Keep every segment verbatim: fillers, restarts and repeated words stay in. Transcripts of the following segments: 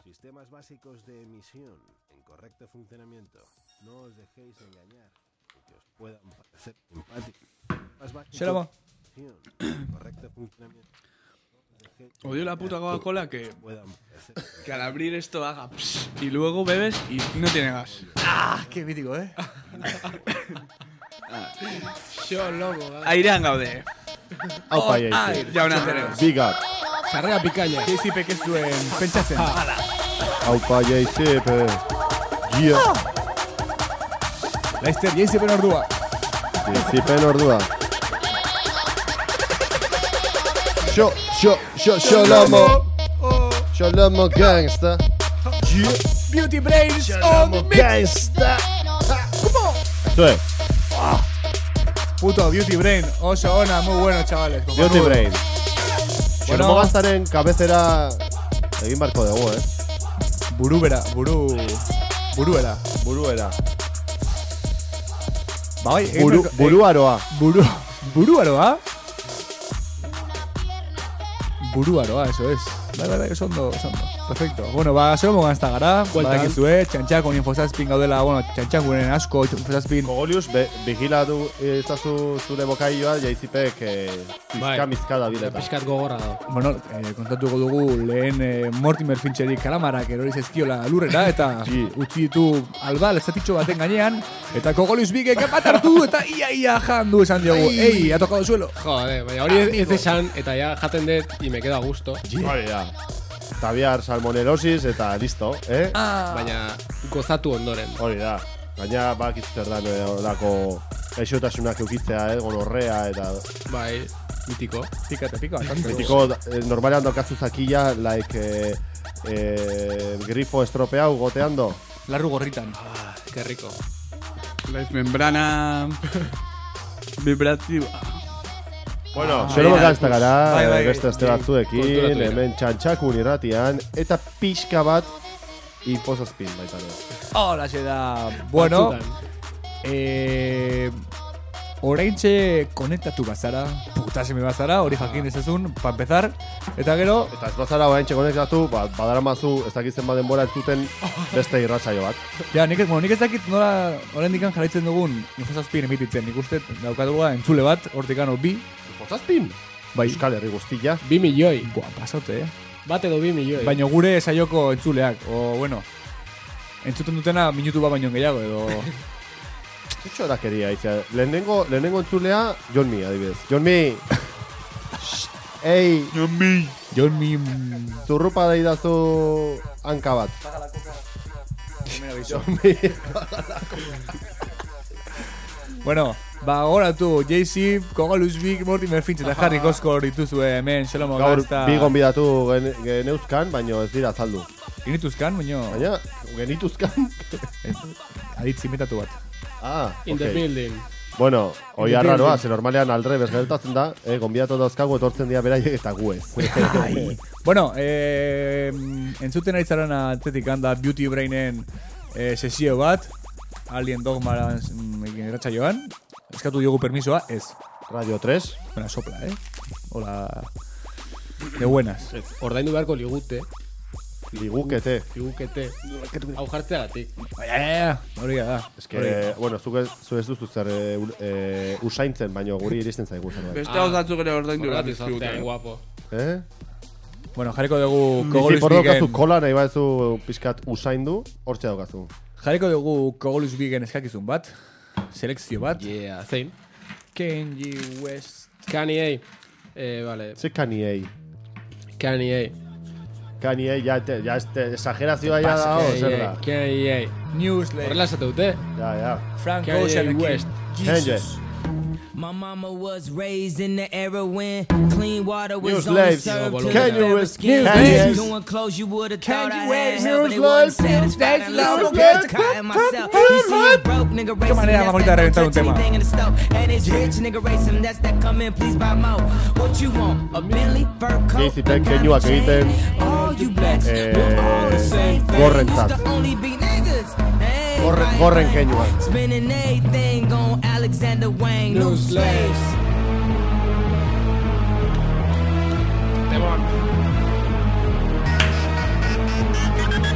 Sistemas básicos de emisión en correcto funcionamiento. No os dejéis engañar, aunque os puedan parecer simpáticos. Shalom. Correcto funcionamiento. Odio la puta Coca-Cola que, que al abrir esto haga pss, y luego bebes y no tiene gas. Ah, qué mítico, eh. Yo loco. Airean gaude. Aupa, Oh, ai, jaun andreok. Big up. Sarrera pikaina. J C P que zuen pentsatzen. Aupa, J C P. Yeah. Laizter, J C P ordua. J C P ordua. Yo, yo, yo, yo lomo. Yo lomo gangsta. Yeah. Beauty Brains on the mix. Gangsta. ¿Cómo? Zue. Puto Beauty Brain. Oso ona, muy bueno, chavales. Beauty Brain. Bueno. Xeromo gaztaren kabezera egin barko dugu, eh? Burubera, buru... Buruera. Buruera. Ba, bai, egin Buru, barko- buruaroa. Buru... Buruaroa? Buruaroa, eso es. Bai, bai, bai, oso ondo, oso ondo. Perfecto. Bueno, ba, zegoen ganzta gara. Bueltan. Badakizue, txantxakon infosazpin gaudela, bueno, txantxakunen asko, infosazpin. Gogolius, be, vigilatu ezazu zure bokaioa, jaizipek eh, pizka mizka da bileta. Piskat gogorra da. Bueno, eh, kontatuko dugu lehen eh, Mortimer Fincheri kalamarak erori zaizkiola lurrera, eta Sí. utzi ditu albal ezatitxo baten gainean, eta Kogolius Bigek bat hartu du, eta ia ia jandu esan diogu. Ei, ha tocado suelo. Jode, baina hori ez, ez esan, eta ja jaten dut, y me quedo a gusto. Hori da. Eta bihar salmonelosis eta listo, eh? Ah, Baina gozatu ondoren. Hori da. Gaina bakiz zer da horako gaixotasunak eukitzea, eh? Gonorrea eta... Bai, mitiko. pikate, pika, bastante. Betiko, eh, normalean daukazu zakila, like, eh, eh, grifo estropeau goteando. Larru gorritan. Ah, qué rico. La membrana vibrativa. Bueno, Ah, xeromo bai, gazta bai, gara, bai, bai, beste aste bai, batzuekin, konturatu dira. hemen txantxakun irratian, eta pixka bat infosazpin baita ere. Hola, da. Bueno, Batzutan. eh... oraintxe konektatu bazara, putaseme bazara, hori jakin dezazun, pa empezar, eta gero, Eta ez bazara oraintxe konektatu, ba, badaramazu ez dakitzen baden bora entzuten beste irratsaio bat. ja, nik, bueno, nik ez dakit nola oraindikan jarraitzen dugun infosazpin emititzen, nik uste daukatugula entzule bat, hortikano bi, Infosazpin? bai, Euskal Herri guztia. Bi milioi. buah, pasote, eh? Bat edo bi milioi. Baina gure saioko entzuleak, o, bueno, entzuten dutena minutu bat baino gehiago, edo... Zutxo erakeria, izia. Lehenengo, lehenengo entzulea, John Mi, adibidez. John Mi! Ei, John Mi. John Mim... zurrupa deidazu hanka bat. John Mi. Bueno, ba, goratu, J-C, Kogolus Big, Mortimer Finch eta Harry Koskor dituzue hemen, Xelomo Gaur Gazta... bi gonbidatu gen, geneuzkan, baino ez dira azaldu. Inituzkan, baino... Baina, genituzkan? Aditz imitatu bat. Ah, In the ok. building. Bueno, hoi In the arraroa, building. ze normalean aldrebes gertatzen da, eh, gonbidatu dauzkagu etortzen dira beraiek eta gu ez. Bueno, eh, entzuten ari zaren atzetik handa Beauty Brainen eh, sesio bat, Alien Dogma egin erratxa joan, eskatu diogu permisoa, ez. Radio tres. Bueno, sopla, eh? Hola... De buenas. Ordaindu beharko ligute. Ligukete. Ligukete. Hau jartzeagatik. Eh, hori da. Ez que, bueno, zuk ez, zu ez duzu zer e, e, usaintzen, baino guri iristen zaigu zerbait. Beste hau zatzuk ere ordaindu behar Horregatik zartean, dizkigute. guapo. Eh? Bueno, jarriko dugu Bizi Kogolus por daukazu Bigen... kola nahi badezu pixkat usaindu, hortxe daukazu. Jarriko dugu Kogolus Bigen eskakizun bat, selekzio bat. Yeah, zein. Kanye West... Kanye. Eh, vale. Ze Kanye. Kanye. Kanye, ja, te, ja este, exagerazioa ja da, o zer da. Kanye. Newslay, Horrela esate dute. Ja, ja. Frank Kanye Ocean West. Kanye. My mama was raised in the era when clean water New was only slaves. served to Kanye the fair West. skin. Kanye. Doing clothes you would have thought I Kanye had West. help, but New it wasn't slaves. satisfied. New Unless I'm slaves. cutting myself. You see a broke nigga racing, manera más that's bonita de that reventar un don't touch tema. anything in the store. And it's rich nigga racing, that's that come in, please buy more. What you want? A Bentley, fur coat, Jay-Z pen keinuak egiten, all you blacks, eh, we're all the same thing. gorrentzat. Used to only be niggas. Hey, Gorren, right, gorren right. keinuak. Spending everything on Alexander Wang, new slaves. Demon.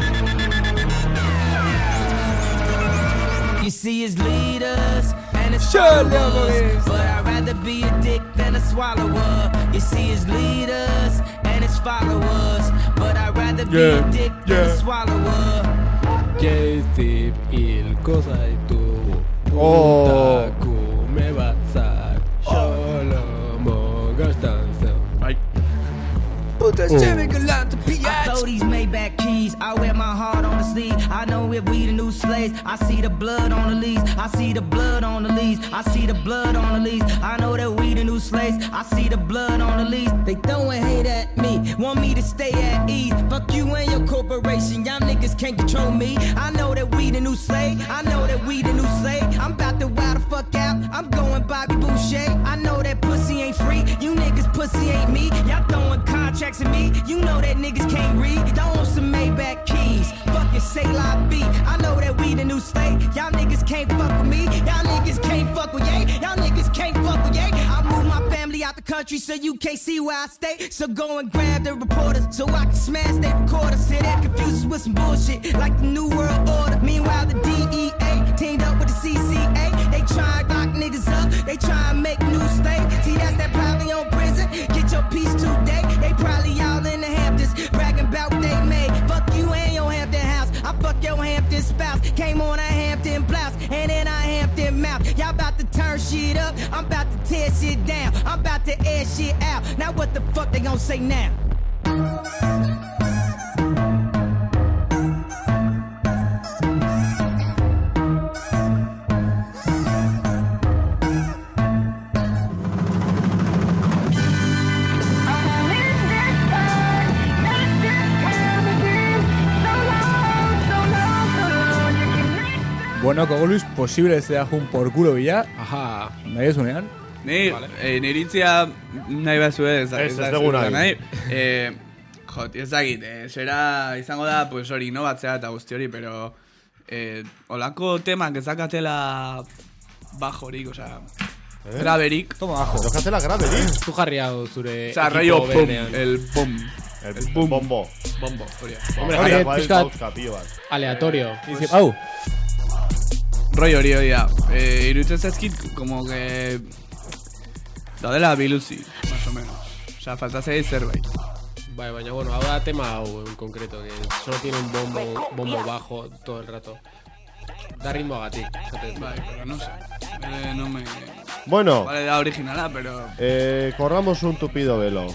But I'd rather be a dick than a swallower. You see his leaders and his followers. But I'd rather be a dick than a swallower. J-Steve hilko zaitu Oh. Puntakume batzak Sholomo gastan zen Bai. I throw these Maybach keys, I wear my heart on the sleeve. I know if we the new slaves, I see the blood on the leaves. I see the blood on the leaves. I see the blood on the leaves. I know that we the new slaves, I see the blood on the leaves. They throwing hate at me, want me to stay at ease. Fuck you and your corporation, y'all niggas can't control me. I know that we the new slave, I know that we the new slave. I'm about to wild the fuck out, I'm going Bobby Boucher. I know that pussy ain't free, you niggas pussy ain't me. Y'all throwing contracts at me, you know that niggas can't read. Don't want some Maybach keys, fucking say la B. I know that we the new slave, y'all niggas can't fuck with me. Y'all niggas can't fuck with yay, y'all niggas can't fuck with yay. I move my family out the country so you can't see where I stay. So go and grab the reporters so I can smash their recorders. Sit there confused with some bullshit like the New World Order. Meanwhile the D E A teamed up with the C C A. They try and lock niggas up, they try and make new state. See that's that probably on prison, get your piece today. They probably all in the Hamptons, bragging about what they made. Fuck you and your Hampton house, I fuck your Hampton spouse. Came on a Hampton blouse, and then a Hampton mouth. Y'all about to turn shit up, I'm about to tear shit down. I'm about to air shit out, now what the fuck they gon' say now? Bueno, Kogolus, posible ez da jun por culo bila. Aha. Nahi ez unean. Ni, Vale. eh, niritzia nahi bazu ez. Ez, ez dugu nahi. Eh, jot, ez dakit, eh, zera izango da, pues hori, inobatzea eta guzti hori, pero eh, olako temak ezakatela bajorik, osea, Eh? graberik. Toma bajo. Tokatela graberik. Tu jarri hau zure Osea, ekipo rayo pum, berenean. el pum. El, El boom. bombo. Bombo, hori. Hombre, Hombre, jarri bai, bai, pizkat- bauzka, pilo bat. Aleatorio. Dice, au, Rollo hori hori da. Eh, iruditzen zaizkit, como que daudela biluzi, más o menos. Osea, falta zei zerbait. Bai, baina bueno, hau da tema hau en concreto, que solo tiene un bombo, bombo bajo todo el rato. Da ritmoagatik. esaten. Bai, pero no sé. Eh, no me... Bueno, Vale, da originala, pero... eh, corramos un tupido velo.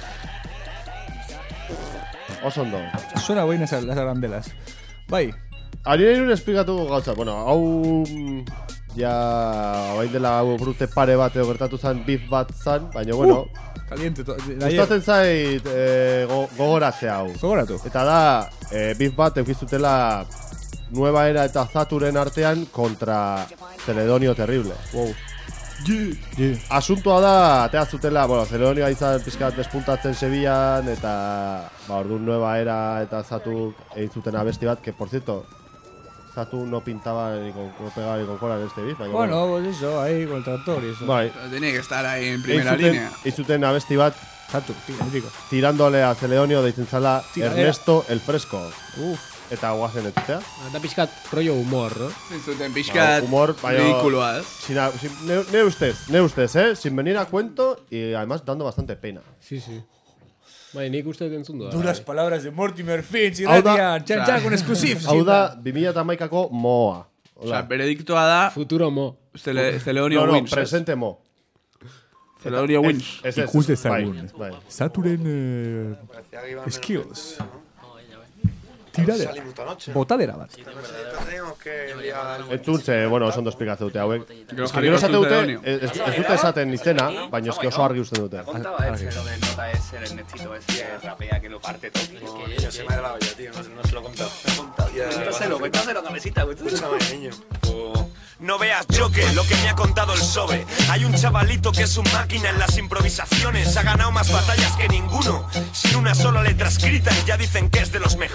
Oso ondo. suena guain esas las arandelas. Bai, Ari nahi nuen esplikatu gauza. Bueno, hau... mm, Ja... Bain dela hau brute pare bat edo gertatu zen beef bat zen. Baina, bueno... caliente. to- de ayer. Gustatzen zait eh, go, gogoratzea hau. Gogoratu. Eta da, eh, beef bat eukizutela Nueva Era eta Zaturen artean kontra Celedonio Terrible. Wow. Yeah. Asuntoa da, atea zutela, bueno, Celedonioa izan pizkat despuntatzen Sevillan, eta, ba, orduan Nueva Era eta Zatu egin zuten abesti bat, que, por cierto, Zatu no pintaba ni con, no pegaba ni con cola en este beef, baina, Bueno, pues eso, ahí con el tractor y eso. bai, Pero tenía que estar ahí en egin primera zuten, línea. egin zuten abesti bat, Zatu, tío, mítico. tirándole a Celedonio deitzen zala Tiradera. Ernesto el Fresco. Uf. Eta guazen etzutea. Da pizkat rollo humor, no? Zuten pixkat Ba, humor, baina- ridikuloa, ez? Sin, a- sin, ne, ne ustez, ne ustez, eh? Sin venir a cuento y además dando bastante pena. Sí, sí. Bai, nik uste dut entzun du. Duras palabras de Mortimer Finch y Hau da- Ratia, txan txan con exclusivs. Hau da, bi mila hamaikako moa. Osea, berediktoa da Futuro mo. Cele, Celedonio No, no, wins, ez? presente mo. Celedonio wins. Ez, ez, Ikus ez, bai, dezagun. bai. Zaturen eh, skills. Tiradera. Botadera bat. Entzun ze, bueno, oso ondo esplikatze dute hauek. Gero Ez que jarri gero batzuk esate dute, Celedonio. ez, ez ez dute esaten izena, baina eski oso argi usten dute. Contaba ese, lo de nota ese, el Ernestito ese que rapea, que lo parte todo. Es que se me ha dado ya, tío, no, no se lo he contado. Me he contado. Cuéntaselo, cuéntaselo, cabecita, cuéntaselo. niño. No veas yo que lo que me ha contado el Sobe. Hay un chavalito que es un máquina en las improvisaciones. Ha ganado más batallas que ninguno, sin una sola letra escrita, y ya dicen que es de los mejores.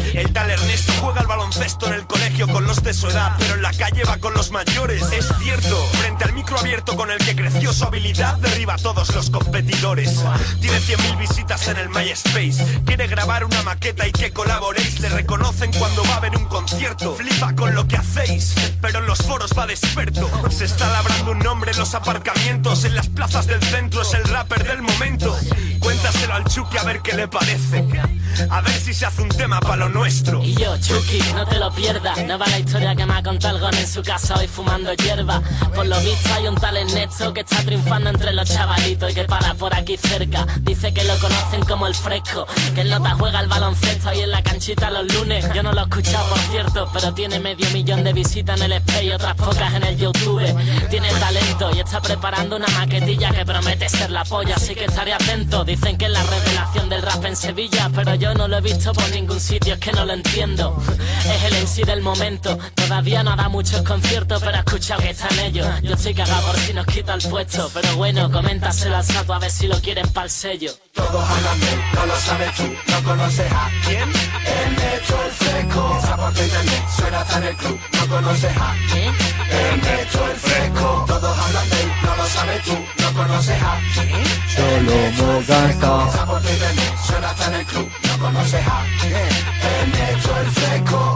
El tal Ernesto juega al baloncesto en el colegio con los de su edad, pero en la calle va con los mayores. Es cierto, frente al micro abierto con el que creció su habilidad, derriba a todos los competidores. Tiene cien mil visitas en el MySpace. Quiere grabar una maqueta y que colaboréis. Le reconocen cuando va a haber un concierto. Flipa con lo que hacéis, pero en los foros va de experto. Se está labrando un nombre en los aparcamientos, en las plazas del centro, es el rapper del momento. Cuéntaselo al Chucky a ver qué le parece, a ver si se hace un tema para lo nuestro. Y yo, Chucky, no te lo pierdas. No va la historia que me ha contado el Gon en su casa hoy fumando hierba. Por lo visto hay un tal Ernesto que está triunfando entre los chavalitos y que para por aquí cerca. Dice que lo conocen como el Fresco, que el Nota juega al baloncesto ahí en la canchita los lunes. Yo no lo he escuchado, por cierto, pero tiene medio millón de visitas en el Spray y otras pocas en el YouTube. Tiene talento y está preparando una maquetilla que promete ser la polla, así que estaré atento. Dicen que es la revelación del rap en Sevilla, pero yo no lo he visto por ningún sitio, es que no lo entiendo. Es el M C del momento, todavía no da muchos conciertos, pero he escuchado que está en ello. Yo estoy cagado por si nos quita el puesto, pero bueno, coméntaselo al Sato a ver si lo quieren pa'l sello. Todos hablan de él, no lo sabes tú, no conoces a ¿Quién? Ernesto el Fresco. Está por internet, suena hasta en el club, no conoces a ¿Quién? Ernesto el Fresco. Todos hablan de él, no lo sabes tú, no conoces a Solo Mogasta. Está por internet, suena hasta en el club, no conoces a Ernesto el Fresco.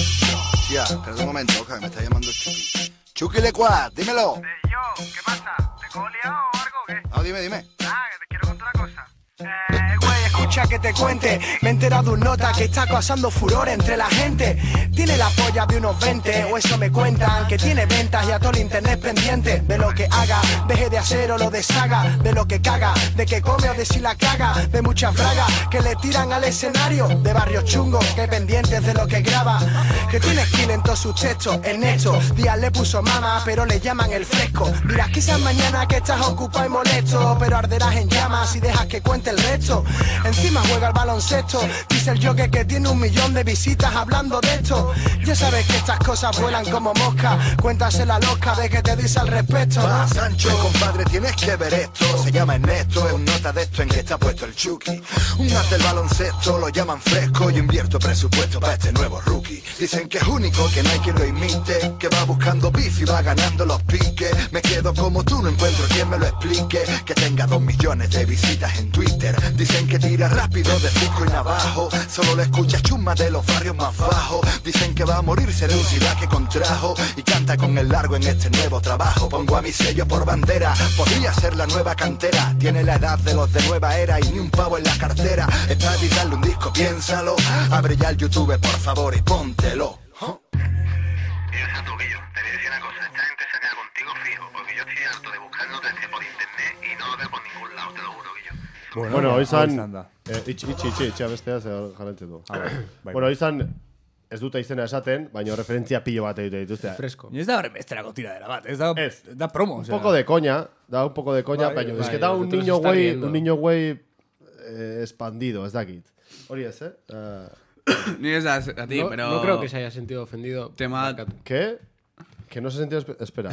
Ya, espera un momento, que me está llamando el Chucky. Chucky Lecuad, dímelo. Eh, yo, ¿qué pasa? ¿Te cojo liado o algo o qué? No, dime, dime. Ah, que te quiero contar una cosa. Eh, Güey, escucha que te cuente. Me he enterado de un nota que está causando furor entre la gente. Tiene la polla de unos veinte, o eso me cuentan. Que tiene ventas y a todo el internet pendiente. De lo que haga, deje de hacer o lo deshaga. De lo que caga, de que come o de si la caga. De muchas bragas que le tiran al escenario. De barrios chungos, que pendientes de lo que graba. Que tiene skill en todos sus textos. Ernesto, Díaz le puso mama, pero le llaman el Fresco. Dirás quizás mañana que estás ocupado y molesto, pero arderás en llamas si dejas que cuente el resto. Encima juega al baloncesto. Dice el Joker que tiene un millón de visitas hablando de esto. Ya sabes que estas cosas vuelan como mosca. Cuéntasela loca, ve que te dice al respecto. Va, Sancho, compadre, tienes que ver esto. Se llama Ernesto, es un nota de esto en que está puesto el Chucky. Un as del baloncesto, lo llaman Fresco. Yo invierto presupuesto para este nuevo rookie. Dicen que es único, que no hay quien lo imite, que va buscando beef y va ganando los piques. Me quedo como tú, no encuentro quien me lo explique. Que tenga dos millones de visitas en Twitter. Dicen que tira rápido de Cisco y Navajo. Solo le escucha chuma de los barrios más bajos. Dicen que va a morirse de un sida que contrajo. Y canta con el largo en este nuevo trabajo. Pongo a mi sello por bandera, podría ser la nueva cantera. Tiene la edad de los de nueva era y ni un pavo en la cartera. Es para editarle un disco, piénsalo. Abre ya el YouTube, por favor, y póntelo. ¿Oh? Mira, Sato, que yo te voy a decir una cosa. Esta gente se queda contigo fijo, porque yo estoy harto de buscar noticias por internet y no lo veo por ningún lado, te lo juro que yo. Bueno, bueno izan, eh, itxi, itxi, itxi, itxi abestea ze jarraitzen du. Bueno, izan, ez dute izena esaten, baina referentzia pilo bat egite dituzte. Fresco. Y ez da horrenbesterako tiradera bat, ez da, Ez. da promo. Un o sea. poco de coña, da un poco de coña, Bai, baina bai, es que da un otros niño está güey, riendo. un niño güey eh, expandido, ez dakit. Hori ez, eh? Uh, Ni es a, a ti, No, pero... no creo que se haya sentido ofendido. Tema- Marcatu. ¿Qué? Que no se sentido... espe- Espera.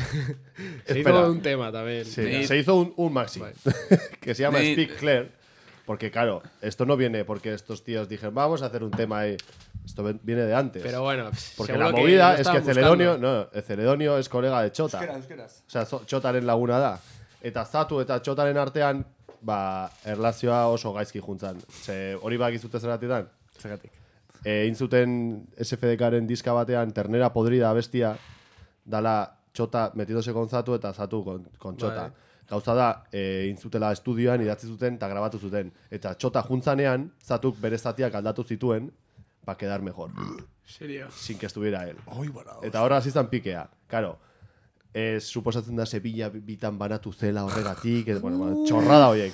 Se Espera. hizo un tema también. Sí, Ni- se hizo un, un maxi Vale. que se llama Ni- Speak Clear, porque claro, esto no viene porque estos tíos dijeron, vamos a hacer un tema ahí. Esto ven- viene de antes. Pero bueno, Porque seguro la que movida lo es que estaban Celedonio, buscando. no, el Celedonio es colega de Txota. Euskeraz, euskeraz. Osea, zo- Txotaren laguna da. Eta Zatu eta Txotaren artean, ba, erlazioa oso gaizki juntzan. Ze hori bakizute zeratitan? Zergatik. E, egin zuten S F D K-ren diska batean, Ternera podrida bestia, dala Txota metidose con Zatu eta Zatu con, con Txota. Vale. Gauza da, e, egin zutela estudioan, idatzi zuten eta grabatu zuten. Eta Txota juntzanean, Zatuk bere zatiak aldatu zituen, pa quedar mejor. Serio. Sin que estuviera él. Oi, bara. Eta horra hasi zan pikea. Karo, ez suposatzen da Sevilla bitan banatu zela horregatik, et, bueno, bueno, txorrada horiek.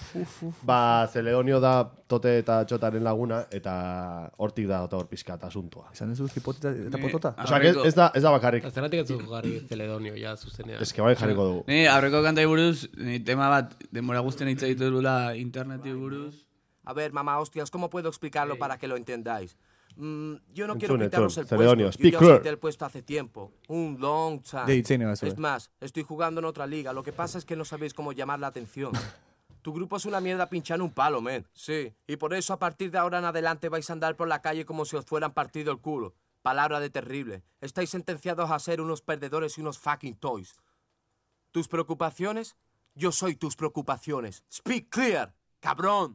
Ba, Celedonio da Tote eta Txotaren laguna, eta hortik da eta hor pizkat asuntua. Esan duzu hipoteta eta Ni- potota? Osea, que ez, ez da, ez da bakarrik. Eta zergatik ez du jarri Celedonio ya zuzenean. Ez que bai jarriko dugu. Ni aurreko kantai buruz, ni tema bat, denbora guztien hitz egiten dula interneti buruz. A ver, mamá hostias, ¿cómo puedo explicarlo para que lo entendáis? Mm, yo no quiero Entzun, quitaros entzun, el Celedonio, puesto. Yo speak ya os clear. quité el puesto hace tiempo. Un long time. De hitzein egaz, Es más, estoy jugando en otra liga. Lo que pasa es que no sabéis cómo llamar la atención. Tu grupo es una mierda pinchando un palo, men. Sí. Y por eso a partir de ahora en adelante vais a andar por la calle como si os fueran partido el culo. Palabra de terrible. Estáis sentenciados a ser unos perdedores y unos fucking toys. ¿Tus preocupaciones? Yo soy tus preocupaciones. Speak clear, cabrón.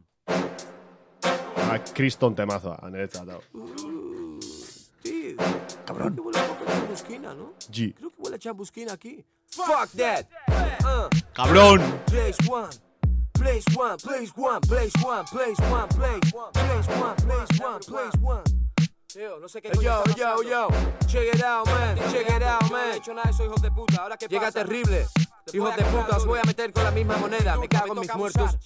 Ah, Criston temazoa, niretzat, hau. Uh, tío. Cabrón. Creo que huele a poco de chambusquina, ¿no? G. Creo que huele a chambusquina aquí. Fuck that. Uh. Cabrón. Place one. Place one, place one, place one, place one, place one, place one, place one, place one. Yo, no sé qué yo, yo, yo, check it out, man, check it out, man. No he hecho nada de eso, hijos de puta, ¿ahora qué pasa? Llega terrible. Hijos de puta, os voy a meter con la misma moneda. Me cago en mis muertos.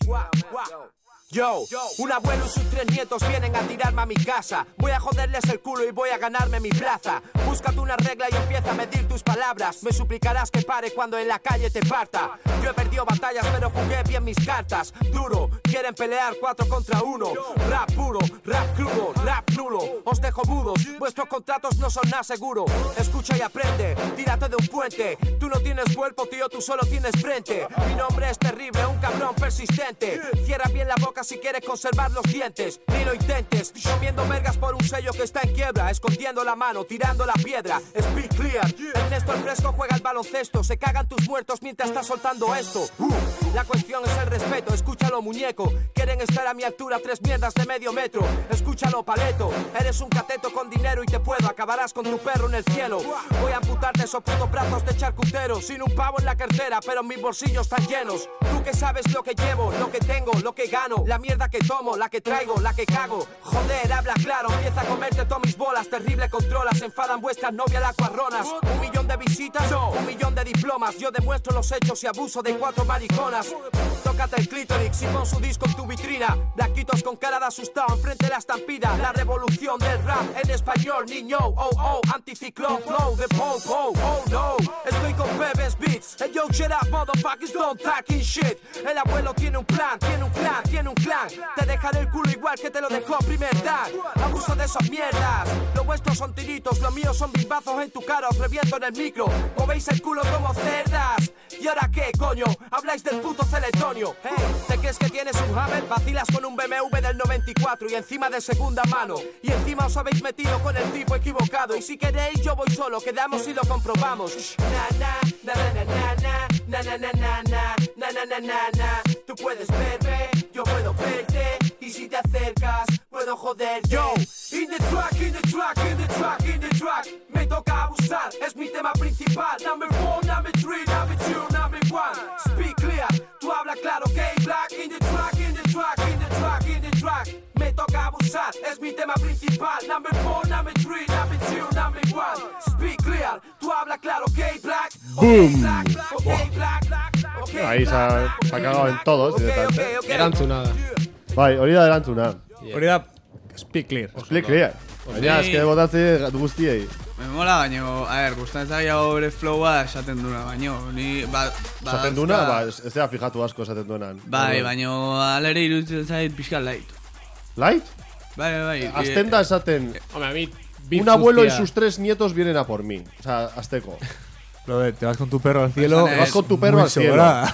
Yo, un abuelo y sus tres nietos vienen a tirarme a mi casa. Voy a joderles el culo y voy a ganarme mi plaza. Búscate una regla y empieza a medir tus palabras. Me suplicarás que pare cuando en la calle te parta. Yo he perdido batallas pero jugué bien mis cartas. Duro, quieren pelear cuatro contra uno. Rap puro, rap crudo, rap nulo. Os dejo mudos, vuestros contratos no son nada seguro. Escucha y aprende, tírate de un puente. Tú no tienes cuerpo, tío, tú solo tienes frente. Mi nombre es terrible, un cabrón persistente. Cierra bien la boca si quieres conservar los dientes, ni lo intentes. Comiendo vergas por un sello que está en quiebra, escondiendo la mano, tirando la piedra. Speak clear. Ernesto el Fresco juega al baloncesto. Se cagan tus muertos mientras estás soltando esto. uh, La cuestión es el respeto. Escúchalo, muñeco. Quieren estar a mi altura, tres mierdas de medio metro. Escúchalo, paleto. Eres un cateto con dinero y te puedo. Acabarás con tu perro en el cielo. Voy a amputarte esos putos brazos de charcutero. Sin un pavo en la cartera, pero mis bolsillos están llenos. Tú que sabes lo que llevo, lo que tengo, lo que gano. La mierda que tomo, la que traigo, la que cago. Joder, habla claro, empieza a comerte todas mis bolas. Terrible controla, se enfadan vuestras novias las cuarronas. Un millón de visitas, un millón de diplomas. Yo demuestro los hechos y abuso de cuatro mariconas. Tócate el clítoris y pon su disco en tu vitrina. Blanquitos con cara de asustado enfrente de la estampida. La revolución del rap en español, niño. Oh, oh, anticiclón, flow de po-po. Oh, no, estoy con Pebes Beats. Hey, yo, shut up, motherfuckers, don't talking shit. El abuelo tiene un plan, tiene un clan, tiene un clan. Te dejaré el culo igual que te lo dejó primer Dan. Abuso de esas mierdas. Lo vuestros son tiritos, lo mío son bimbazos en tu cara. Os reviento en el micro, movéis el culo como cerdas. ¿Y ahora qué, coño? Habláis del puto Celetonio. Hey, ¿te crees que tienes un Hammer? Vacilas con un B M W del noventa y cuatro y encima de segunda mano. Y encima os habéis metido con el tipo equivocado. Y si queréis yo voy solo, quedamos y lo comprobamos. Na na na na na na na na na na na na na na na. Tú puedes verme, yo puedo verte. Y si te acercas, puedo joderte. Yo, in the track, in the track, in the track, in the track. Me toca abusar, es mi tema principal. Number four, number three, number two, number one. Speak clear, tú habla claro, que black. In the track, in the track, in the track, in the track. Me toca abusar, es mi tema principal. Number four, number three, number two, number one. Speak clear, tú habla claro, que black. Boom. Okay, black, black, okay, Ahí se ha, se ha cagado en todos, directamente. Erantzunada. Bai, hori da erantzuna. Hori da Speak Clear. Speak Clear. Baina, eske botatze guztiei. Me mola, baino, a ver, gustatzen zaiago bere flowa esaten duna, baino, ni, ba, ba, Esaten duna, ba, ez ez da fijatu asko esaten duenan. Bai, baino, alere iruditzen zait pixka light. Light? Bai, bai, bai. Azten da esaten, Hombre, a mí, un abuelo y sus tres nietos vienen a por mí. O sea, azteko. Brother, te vas con tu perro al cielo. Te vas con tu perro muy al cielo. sobrada.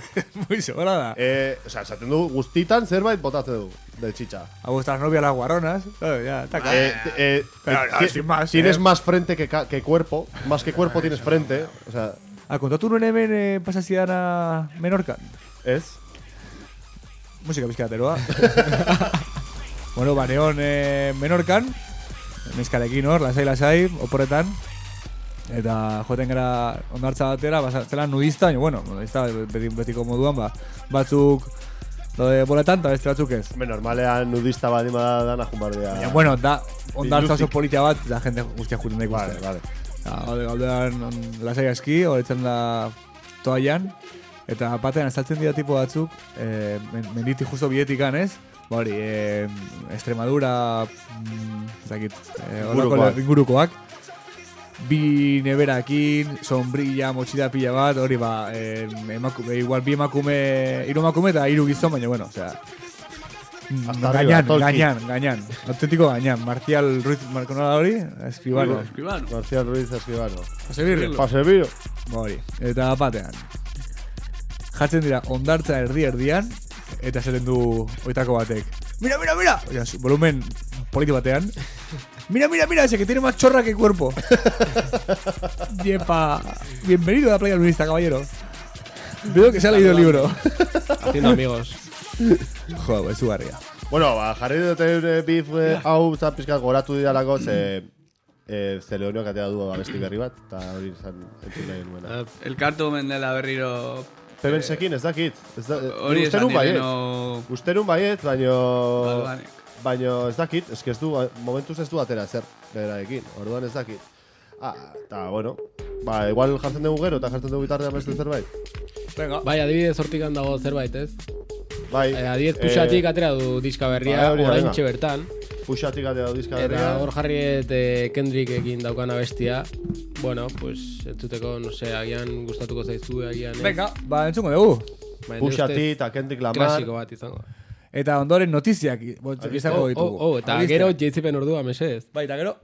Muy sobrada. Eh, o sea, esaten du guztitan zerbait botatzen du, de chicha. A vuestras novias las guaronas. Claro, ya, está claro. Eh, eh, Pero, eh, no, ti- sin más, tienes eh. más frente que, ca- que cuerpo. Más que cuerpo tienes frente. O sea, Ah, kontatu nuen hemen eh, pasaziana Menorkan. ez? Musika bizkateroa. Bueno, baneon eh, Menorkan. Neskarekin hor, lasai lasai, oporretan. Eta joten gara ondartza batera, zela nudista, baina, bueno, nudista beti, betiko moduan, ba, batzuk lo de boletan, eta beste batzuk ez. Me normalean nudista baldin bada dana jumbardea. Baina, bueno, da, ondartza oso Iluzik. politia bat, da jende guztia juten da ikusten. Vale, vale. Gaude, gaudean on- lasai aski, horretzen da toaian, eta batean estaltzen dira tipo batzuk, eh, men- menditi justo bidetikan ez, ba hori, eh, Extremadura, mm, ez dakit, eh, holako Ingurukoak. ingurukoak, bi neberakin, sombrilla, motxila pila bat, hori ba, eh, emakume, igual bi emakume, hiru emakume eta hiru gizon, baina bueno, osea, mm, Hasta arriba, gañan, Tolkien. gañan, gañan, autentiko gañan, Marcial Ruiz, Marconola hori, Escribano. Escribano. Marcial Ruiz Escribano. Pasebirri. Pasebiro. Hori, eta batean. Jartzen dira ondartza erdi erdian, Eta esaten du oitako batek. Mira, mira, mira. Oiga, volumen politi batean. Mira, mira, mira, ese que tiene más chorra que cuerpo. Yepa. Bienvenido a la playa nudista, caballero. Veo que se ha leído el libro. Haciendo amigos. Joder, su barriga. Bueno, ba, jarri dute bif hau zan pizkat goratu didalako, ze... Eh, Zeleonioak atea du abesti berri bat, eta hori izan entzun nahi nuena. Elkartu mendela berriro... Pebensekin, ez dakit. Hori esan direno... Usterun baiet, baino... Baino ez dakit, ez que ez du, momentuz ez du atera zer, beraekin, orduan ez dakit. Ah, eta, bueno, ba, igual jartzen dugu gero, eta jartzen dugu bitartean beste zerbait. Venga. Bai, adibidez hortikan dago zerbait, ez? Bai. Eh, adibidez Puxatik eh, atera du diska berria, bai, oraintxe bertan. Puxatik atera du diska berria. Eta hor jarriet eh, Kendrickekin daukan abestia. Bueno, pues, entzuteko, no sé, agian gustatuko zaizu, agian... Eh? Venga, ba, entzungo dugu. Puxatik eta Kendrick Lamar. Klasiko bat izango. Eta ondoren notiziak izango ditugu. Oh, oh, eta gero jeizipen ordua, mesedez. Bai, eta gero...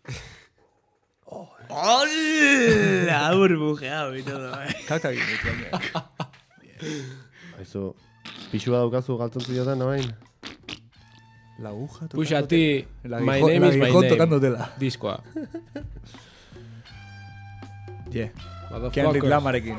¡Hola! Burbujeado y todo, eh. Kakta egin, Aizu, pixua daukazu galtzen ziotan, nabain? La aguja tocándote. Puxati, my name is my name. Tocándotela. Diskoa. Yeah. Kendrick Lamarekin.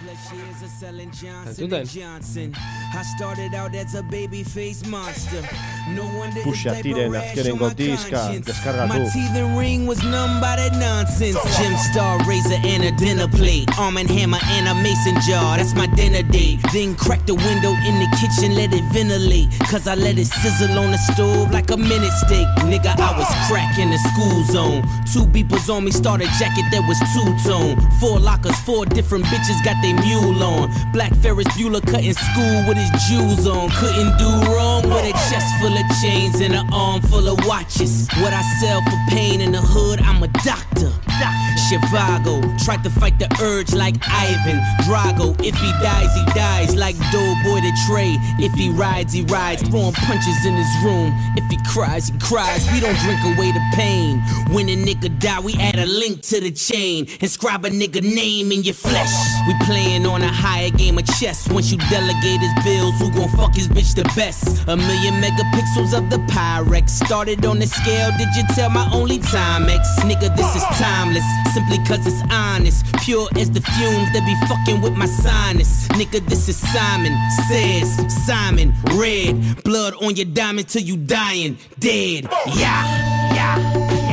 Pusha T-ren azkenengo diska deskargatu. My teething ring was numb by that nonsense. Gem Star razor and a dinner plate. Arm and hammer and a mason jar. That's my dinner date. Then crack the window in the kitchen, let it ventilate. Cause I let it sizzle on the stove like a minute steak. Nigga, I was cracking the school zone. Two beepers on me, started jacket that was two-tone. Four lockers, four different bitches got they mule on. Black Ferris Bueller cutting school with his jewels on. Couldn't do wrong with a chest full of chains and an arm full of watches. What I sell for pain in the hood, I'm a doctor. Chivago, tried to fight the urge like Ivan Drago. If he dies, he dies like Doughboy the Trey. If he rides, he rides, throwing punches in his room. If he cries, he cries. We don't drink away the pain. When a nigga die, we add a link to the chain. Inscribe a nigga name in your flesh. We playing on a higher game of chess. Once you delegate his bills, who gon' fuck his bitch the best? A million megapixels of the Pyrex. Started on the scale, did you tell my only Timex? Nigga, this is timeless, simply cause it's honest. Pure as the fumes that be fucking with my sinus. Nigga, this is Simon Says, Simon Red. Blood on your diamond till you dying dead. Yeah, yeah.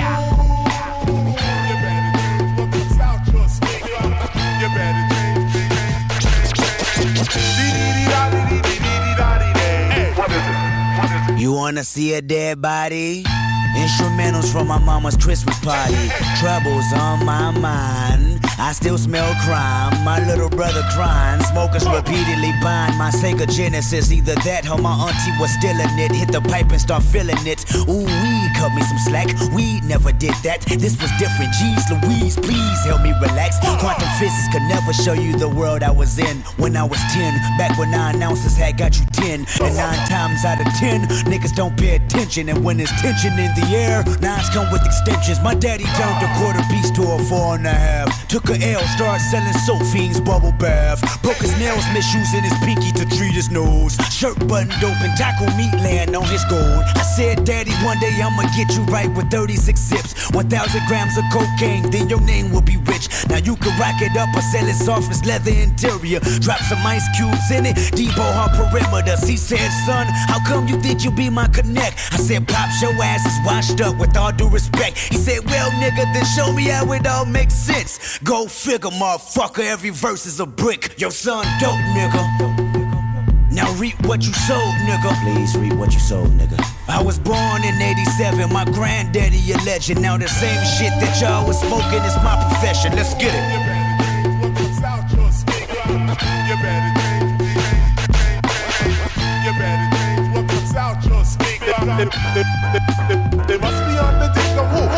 You wanna see a dead body? Instrumentals from my mama's Christmas party. Troubles on my mind. I still smell crime. My little brother crying. Smokers repeatedly bind my Sega Genesis. Either that or my auntie was still in it. Hit the pipe and start feeling it. Ooh, weed cut me some slack. We never did that. This was different. Jeez Louise, please help me relax. Quantum physics could never show you the world I was in when I was ten. Back when nine ounces had got you ten. And nine times out of ten, niggas don't pay attention. And when there's tension in the air, nines come with extensions. My daddy turned a quarter piece to a four and a half. Took a L, started selling soap fiends, bubble bath. Broke his nails, misusing his pinky to treat his nose. Shirt buttoned open, taco meat laying on his gold. I said, Daddy, one day I'ma get you right with thirty-six zips, one thousand grams of cocaine, then your name will be rich. Now you can rock it up or sell it soft as leather interior. Drop some ice cubes in it, depot her perimeters. He said, son, how come you think you be my connect? I said, Pops, your ass is washed up with all due respect. He said, well, nigga, then show me how it all makes sense. Go figure, motherfucker, every verse is a brick. Your son dope, nigga. Now reap what you sowed, nigga. Please reap what you sowed, nigga. I was born in eighty-seven, my granddaddy a legend. Now the same shit that y'all was smoking is my profession. Let's get it. You better change what comes out your speaker. You better change, you better change what comes out your speaker. They must be on the dick of who?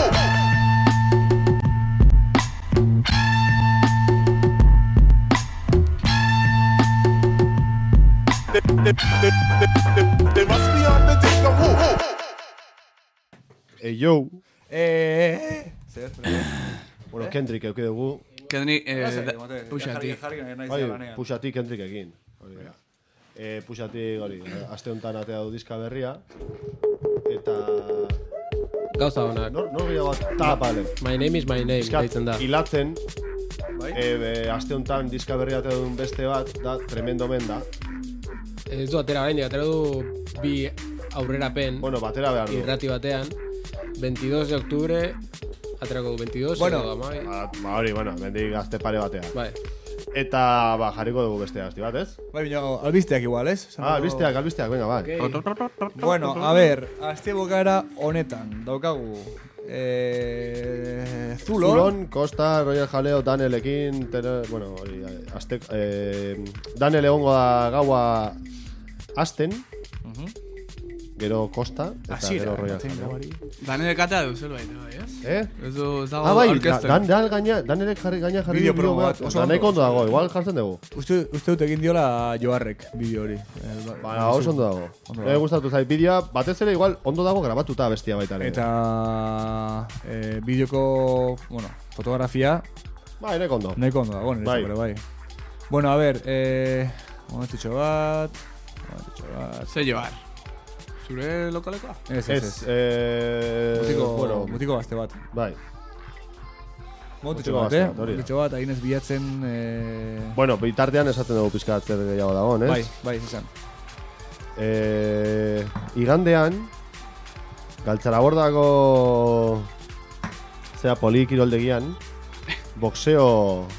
They, they, they, they must be on the dick of who? Hey, yo. Eh. Bueno, Kendrick, euki dugu. Kendrick, eh, Pusha T. Bai, Pusha T, Kendrick egin. E, puxatik hori, aste honetan atea du diska berria. Eta... Gauza honak. Nor, nor gehiago bat, ta, bale. My name is my name, deitzen da. Hilatzen, e, e, aste honetan diska berria atea duen beste bat, da, tremendo menda. Ez du atera orain, atera du bi aurrerapen. Bueno, batera behar du. Irrati batean. veintidós de octubre, aterako du veintidós. Bueno, ba hori, bueno, mendik gazte pare batean. Bai. Eta, ba, jarriko dugu beste gazti bat, ez? Bai, bina, albisteak igual, ez? Ah, albisteak, albisteak, venga, bai. Okay. Bueno, a ver, azte bokara honetan, daukagu... Eh, Zulon. Zulon, Costa, Roger Jaleo, Danelekin, tere, bueno, hori, azte... Eh, Danel egongo da gaua azten. Uh-huh. Gero Costa, eta Asira, gero Roger Jaleo. Danele kata du zelbait, bai, ez? Eh? Ez du, ez dago ah, bai, orkestra. Dan, dan gaina, Danelek jarri gaina jarri Bideo promo bat, oso nahiko ondo dago, igual jartzen dugu. Uste, uste dut egin diola Joarrek, bideo hori. Baina, oso ondo dago. Nire gustatu zait, bideoa, batez ere igual ondo dago grabatuta bestia baita ere. Eta eh, bideoko, bueno, fotografia... Bai, nahiko ondo. Nahiko ondo dago, nire bai. bai. Bueno, a ver, eh... momentitxo bat... Momentitxo bat... Ze Joar. Zure lokalekoa? Ez, ez, ez. Eh, mutiko, bueno, mutiko gazte bat. Bai. Momentitxo bat, eh? Momentitxo bat, hain ez bilatzen... Eh... Bueno, bitartean esaten dugu pizka zer gehiago dagoen, ez? Bai, bai, izan. Eh, igandean, Galtzarabordako zera polikiroldegian, boxeo...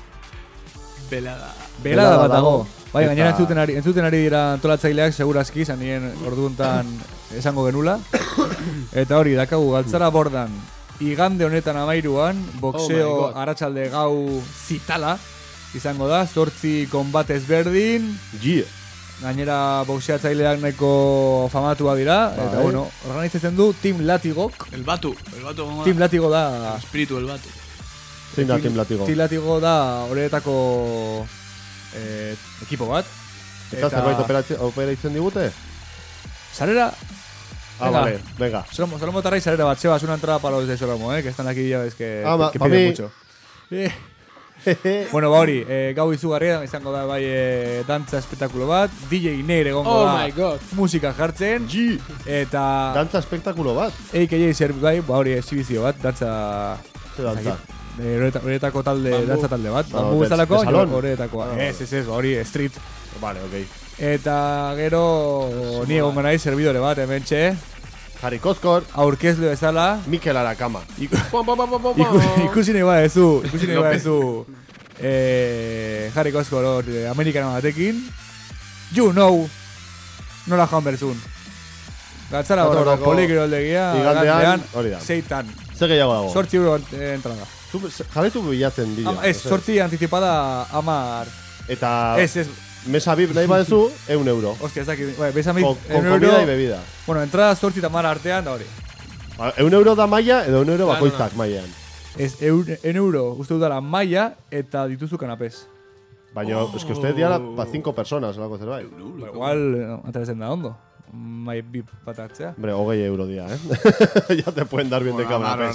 Belada. Belada bat dago. Bai, gainera entzuten ari, entzuten ari dira antolatzaileak segurazki, zan nien orduuntan esango genula. Eta hori, dakagu Galtzarabordan, igande honetan amairuan, boxeo oh arratsalde gau zitala, izango da, zortzi konbat ezberdin. Yeah. Gainera boxeatzaileak nahiko famatua dira, eta bai. bueno, organizatzen du Team Latigok. El Batu, el Batu gongo da. Team Latigo da... Espiritu el Batu. Zein da Team Latigo? Team Latigo da horretako eh, ekipo bat. Eta zerbait operatzen digute? Sarera... Ah, venga. Vale, venga. Solo, solo motarra y salera bat, Sebas, una entrada para los de Soromo, eh, que están aquí ya ves que, ah, que pa piden mi... mucho. Eh. Bueno, ba hori, eh, gau izugarria izango da bai eh, dantza espektakulo bat, D J Neir egongo oh da my God. musika jartzen, G. eta... Dantza espektakulo bat? A K A zer bai, ba hori, exhibizio bat, dantza... Zer dantza? Horretako talde, Bambu. dantza talde bat, Ah, bambu bezalako, salón. horretakoa. Ah, ez, ez, ez, hori, street. Vale, ok. Eta gero, ni egongo nahi servidore bat, hemen txe. Harry Kozkor. Aurkezle bezala. Mikel Arakama. Ikusi nahi ba ezu, ikusi nahi ba ezu. Eh, Harry Kozkor hor, amerikano batekin. You know, nola joan berzun. Gatzara horreko polikiroldegia, igandean, hori da. Seitan. Zer gehiago dago? Sortzi euro entrada. Jarretu bilatzen bidea. Ez, sortzi anticipada amar. Eta... Ez, ez. Mesa bib nahi badezu, eun euro. Hostia, ez dakit. Bai, mesa bib, con, con comida y bebida. Bueno, entrada sortzi eta mar artean da hori. Eun euro da maia, edo eun euro bakoitzak maian. Ez, eun euro uste dudala maia eta dituzu kanapez. Baina, oh. Es que usted diara pa cinco personas, olako zerbait. Igual, atrezen da ondo. Mai bip patatzea. Hombre, hogei euro dia, eh? Ya te pueden dar bien de kanapez.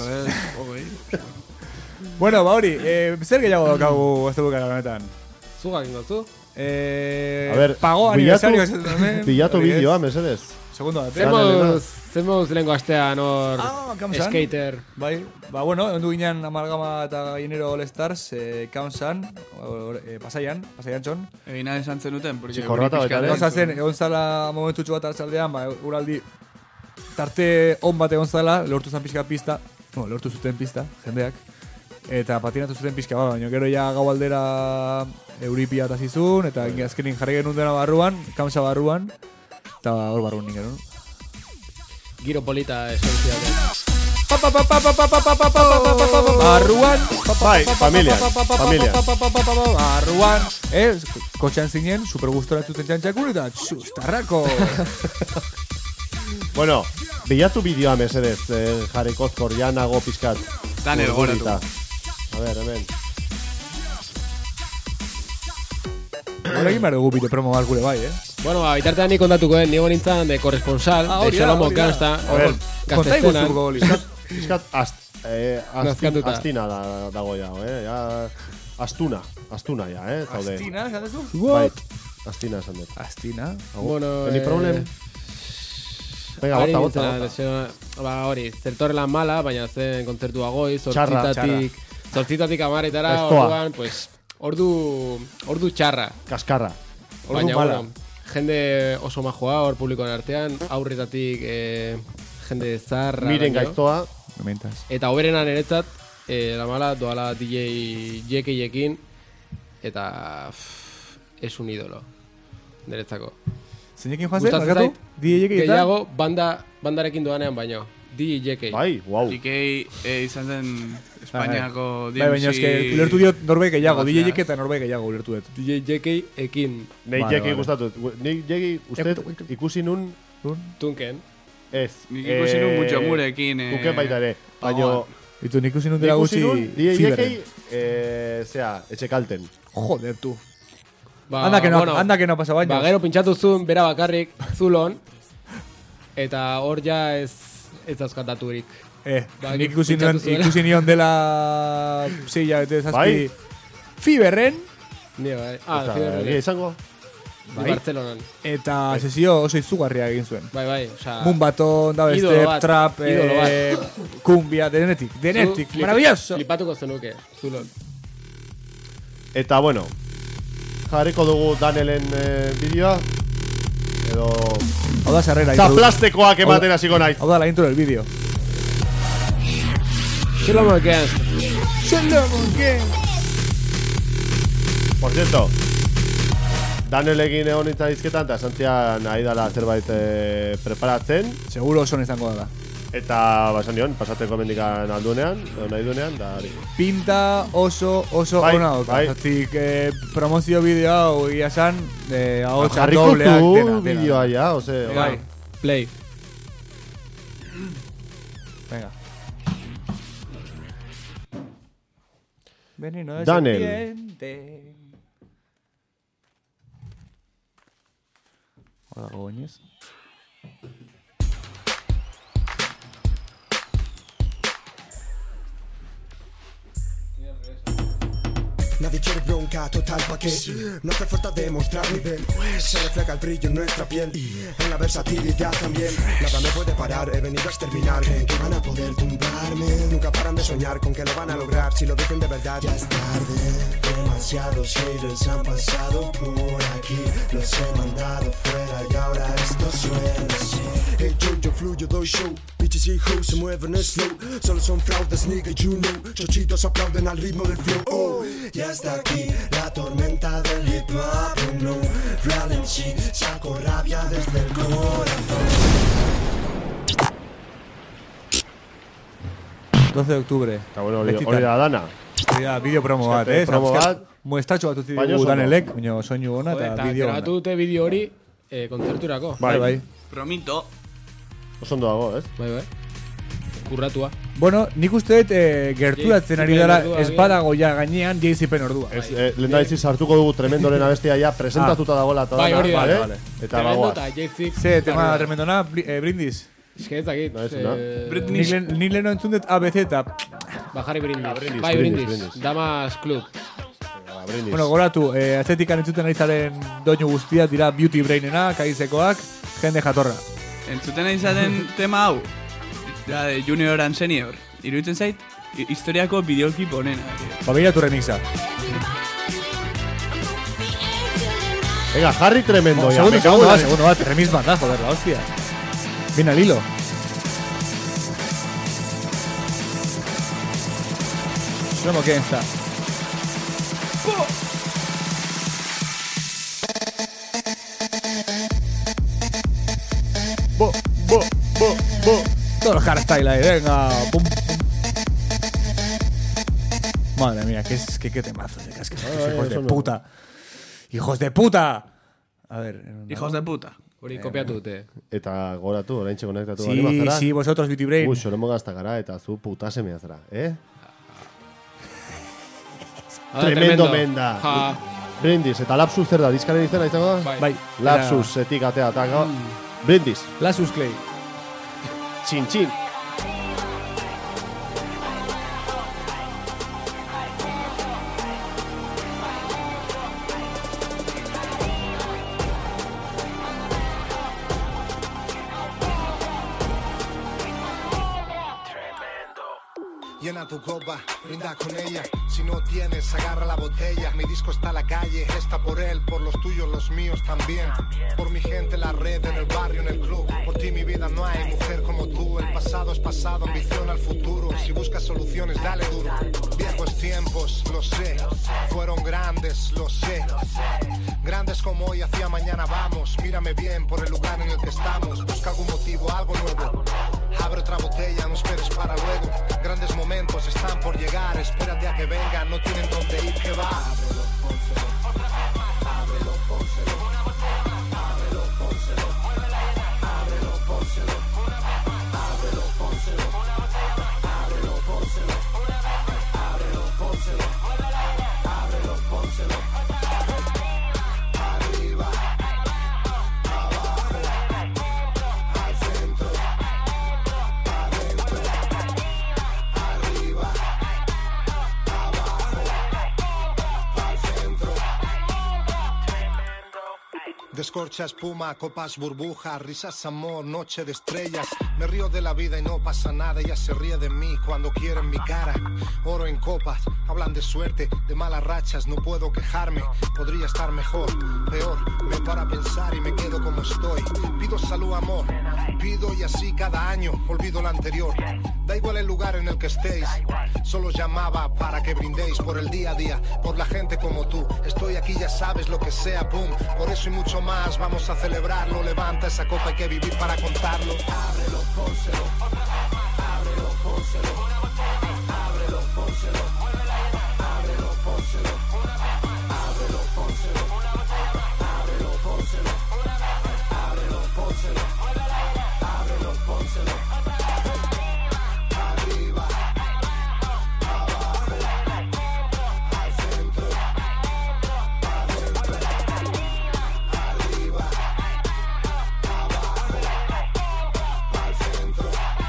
Bueno, ba hori, eh, zer gehiago daukagu ez dukara honetan? Zugak ingotu? Eh, a ver, pago aniversario. Pillatu bideoa, mesedez. Segundo bat. Zemos, zemos lehenko astean hor ah, skater. Bai, ba bueno, ondu ginen Amalgama eta Gallinero All Stars, eh, Kaunsan, eh, Pasaian, Pasaian txon. Egin nahi esan zenuten, porque... Txikorrata baita ere. Gauza zen, egon zala momentutxo bat hartzaldean, ba, uraldi tarte on bat egon zala, lortu zan pixka pista, no, lortu zuten pista, jendeak. Eta patinatu zuten pixka, ba, baina gero ja gau aldera euripia eta zizun, eta inge azkenin jarri genuen dena barruan, Kaunsa barruan, eta hor barruan ningen. Giro polita esenziaten. Barruan, bai, familia, familia. Barruan, eh, kotxean zinen, super gustora zuten txantxakun, eta txustarrako. Bueno, bilatu bideoa mesedez, eh, Harry Kozkor, ja nago pizkat. Daniel goratu. A ver, hemen. Horrekin behar dugu bide promo bat gure bai, eh? Bueno, ba, bitartean ni kontatuko, eh? Nigo nintzen de corresponsal, ah, de Solomo Kansta. A ver, kontai guztuko goli. Pizkat, ast, eh, asti, astina da, dago ja, eh? Ja, astuna, astuna ja, eh? Zaude. Astina, esan duzu? Bai, Astina esan dut. Astina. Bueno, Any eh, problem? Venga, Ari bota, bota, nintzen, bota. desio- Ba, hori, zertorrela mala, baina zen kontzertua goiz, Txarra, zortzitatik, zortzitatik amaretara, Estoa. orduan, pues, ordu, ordu txarra. Kaskarra. Ordu Baina, mala. bueno, jende oso majoa hor publikoen artean, aurretatik eh, jende zarra. Miren baino. gaiztoa. Mementas. Eta hoberena niretzat, eh, la mala doala D J J-Keiekin, eta pff, es un ídolo, niretzako. Zeinekin joan zen, Gustatzen markatu? zait, D J eta? Gehiago, banda, bandarekin doanean baino. D J J K. Bai, wow. D K eh, izan zen Espainiako Bai, baina eske ulertu diot norbait gehiago, D J eta norbait gehiago ulertu dut. D J J K ekin. Nei Vale, Jeki vale. gustatu. Nei Jeki, usted ikusi nun... Tunken. Ez. Nik ikusi nun mucho murekin. Eh, Tunken baita ere. Baina... Itu nik ikusi nun dela Ikusi gutxi nun, D J Fiberren. Jeki, eh, zea, etxekalten. Joder, tu. Ba, Anda que no, anda que no pasa baños. Ba, gero pintzatu zuen, bera bakarrik, zulon, eta hor ja ez, ez dauzkataturik. Eh, Ba, nik ikusi nion, pintzatu zuela. ikusi nion dela... Sei hilabete zazpi... Bai. Fiberren. Ni bai. Ah, Eta, Fiberren. egia izango? Bai. Bartzelonan. Eta sesio oso izugarria egin zuen. Bai, bai, osea... Moonbaton, idolo dubstep, bat, trap, idolo bat. eh, cumbia, denetik, denetik, Zu flip- maravilloso. Flipatuko zenuke, zulon. Eta, bueno, jarriko dugu Danelen eh, bideoa. Edo... Hau da sarrera. Zaplastekoak ematen hasiko naiz. Hau da la intro del vídeo. Shalom again. Shalom again. Por cierto, Danelekin egon nintzen izketan, eta esantzian ari dala zerbait eh, preparatzen. Seguro oso izango da. Eta, basan nion, pasateko mendikan aldunean, edo nahi dunean, da hori. Pinta oso, oso Bai, ona dauka. bai. Zatik, eh, promozio bideo hau egia esan, eh, hau txan Jarriko dobleak, zu dena, dena. bideoa ja, ose... Bai. Play. Venga. Veneno de Danel. serpiente. Hola, Goñez. Nadie quiere bronca total pa' qué. No hace falta demostrar nivel. Se refleja el brillo en nuestra piel. En la versatilidad también. Nada me puede parar, he venido a exterminar. Creen que van a poder tumbarme. Nunca paran de soñar con que lo van a lograr. Si lo dicen de verdad, ya es tarde. Demasiados haters han pasado por aquí. Los he mandado fuera y ahora esto suena así. Hey, yo, yo fluyo, doy show. Bitches y hoes se mueven slow. Solo son fraudes, nigga, you know. Chochitos aplauden al ritmo del flow. Oh, ya está aquí la tormenta del hip hop. No, real M C, saco rabia desde el corazón. doce de octubre. Eta bueno, hori Betitan. hori da dana. Hori da, bideo promo bat, Eskate, eh? promo Eske- bat. Muestatxo bat utzi Baina dugu oso ondo. Danelek, baina soinu ona Joder, eta eta bideo ona. grabatu dute bideo hori eh, kontzerturako. Bai, bai. Promito. Oso ondo dago, ez? Bai, bai. Kurratua. Bueno, nik uste dut eh, gerturatzen ari Jay-Z dela ordua, ez badago ja gainean Jay-Z-pen ordua. Ez, eh, lehen da izi sartuko dugu tremendoren abestia ja presentatuta dagoela eta Bai, dana, hori da. vale? Vale, Eta Tremendo bagoaz. eta Jay-Z. Ze, tema tremendona, bri- eh, brindis. Ez que ez dakit. No, ez da. eh, Nik lehen- nik leheno entzun dut A B Z eta... Bajarri brindis. brindis, Bai, brindis, brindis. brindis. Damas Club. Ba, brindis. Bueno, goratu, eh, aztetikan entzuten ari zaren doinu guztiak dira Beauty Brainena, kaizekoak, jende jatorra. Entzuten ari zaten tema hau, da de Junior and Senior. Iruditzen zait, hi- historiako bideoklip onena. Ba, begira tu remixa. Venga, Harry tremendo, ya. segundo, me cago segundo en bat, la- segundo bat, remix bat da, joder, la hostia. Bien al hilo. Slomo que está. Bo, bo, bo, bo. Todo el hardstyle ahí, venga. Pum, pum. Madre mía, qué, es- qué, qué temazo. Es que, es que, Ay, hijos de eso no. puta. ¡Hijos de puta! A ver. Hijos de puta. Hori kopiatu dute. Eta goratu, oraintxe konektatu Sí, bali mazara. sí, vosotros, Beauty Brain. Ui, soremo gazta gara eta zu puta semea zara, eh? Ah, Tremendo menda. Ja. Brindis, eta lapsus zer da, diskaren izena izango da? Bai. Bai. Lapsus, etik atea, eta gau. Brindis, Lasus Clay. txin, txin. Llena tu copa, brinda con ella. Si no tienes, agarra la botella. Mi disco está en la calle, está por él, por los tuyos, los míos también. Por mi gente en la red, en el barrio, en el club. Por ti mi vida no hay mujer como tú. El pasado es pasado, ambición al futuro. Si buscas soluciones, dale duro. Viejos tiempos, lo sé, fueron grandes, lo sé. Grandes como hoy, hacia mañana vamos. Mírame bien por el lugar en el que estamos. Busca algún motivo, algo nuevo. Abre otra botella, no esperes para luego. Grandes momentos están por llegar. Espérate a que vengan, no tienen dónde ir, que va. Ábrelo, pónselo. Ábrelo, pónselo. Ábrelo, pónselo. Ábrelo, pónselo. Ábrelo, pónselo. Ábrelo, pónselo. Ábrelo, pónselo. Ábrelo, pónselo. Arriba, abajo, al centro, adentro, arriba, abajo, al centro. Descorcha, espuma, copas, burbujas, risas, amor, noche de estrellas. Me río de la vida y no pasa nada. Ella se ríe de mí cuando quieren mi cara. Oro en copas, hablan de suerte, de malas rachas, no puedo quejarme. Podría estar mejor, peor, me paro a pensar y me quedo como estoy. Pido salud, amor, pido y así cada año, olvido lo anterior. Da igual el lugar en el que estéis, solo llamaba para que brindéis por el día a día, por la gente como tú. Estoy aquí, ya sabes, lo que sea, boom. Por eso y mucho más, vamos a celebrarlo. Levanta esa copa, hay que vivir para contarlo. Ábrelo, pónselo. Ábrelo, pónselo. Ábrelo, pónselo. Ábrelo, pónselo. Ábrelo, pónselo. Ábrelo, pónselo. Ábrelo, pónselo. Ábrelo, pónselo. Arriba, abajo, al centro, adentro, arriba, abajo, al centro.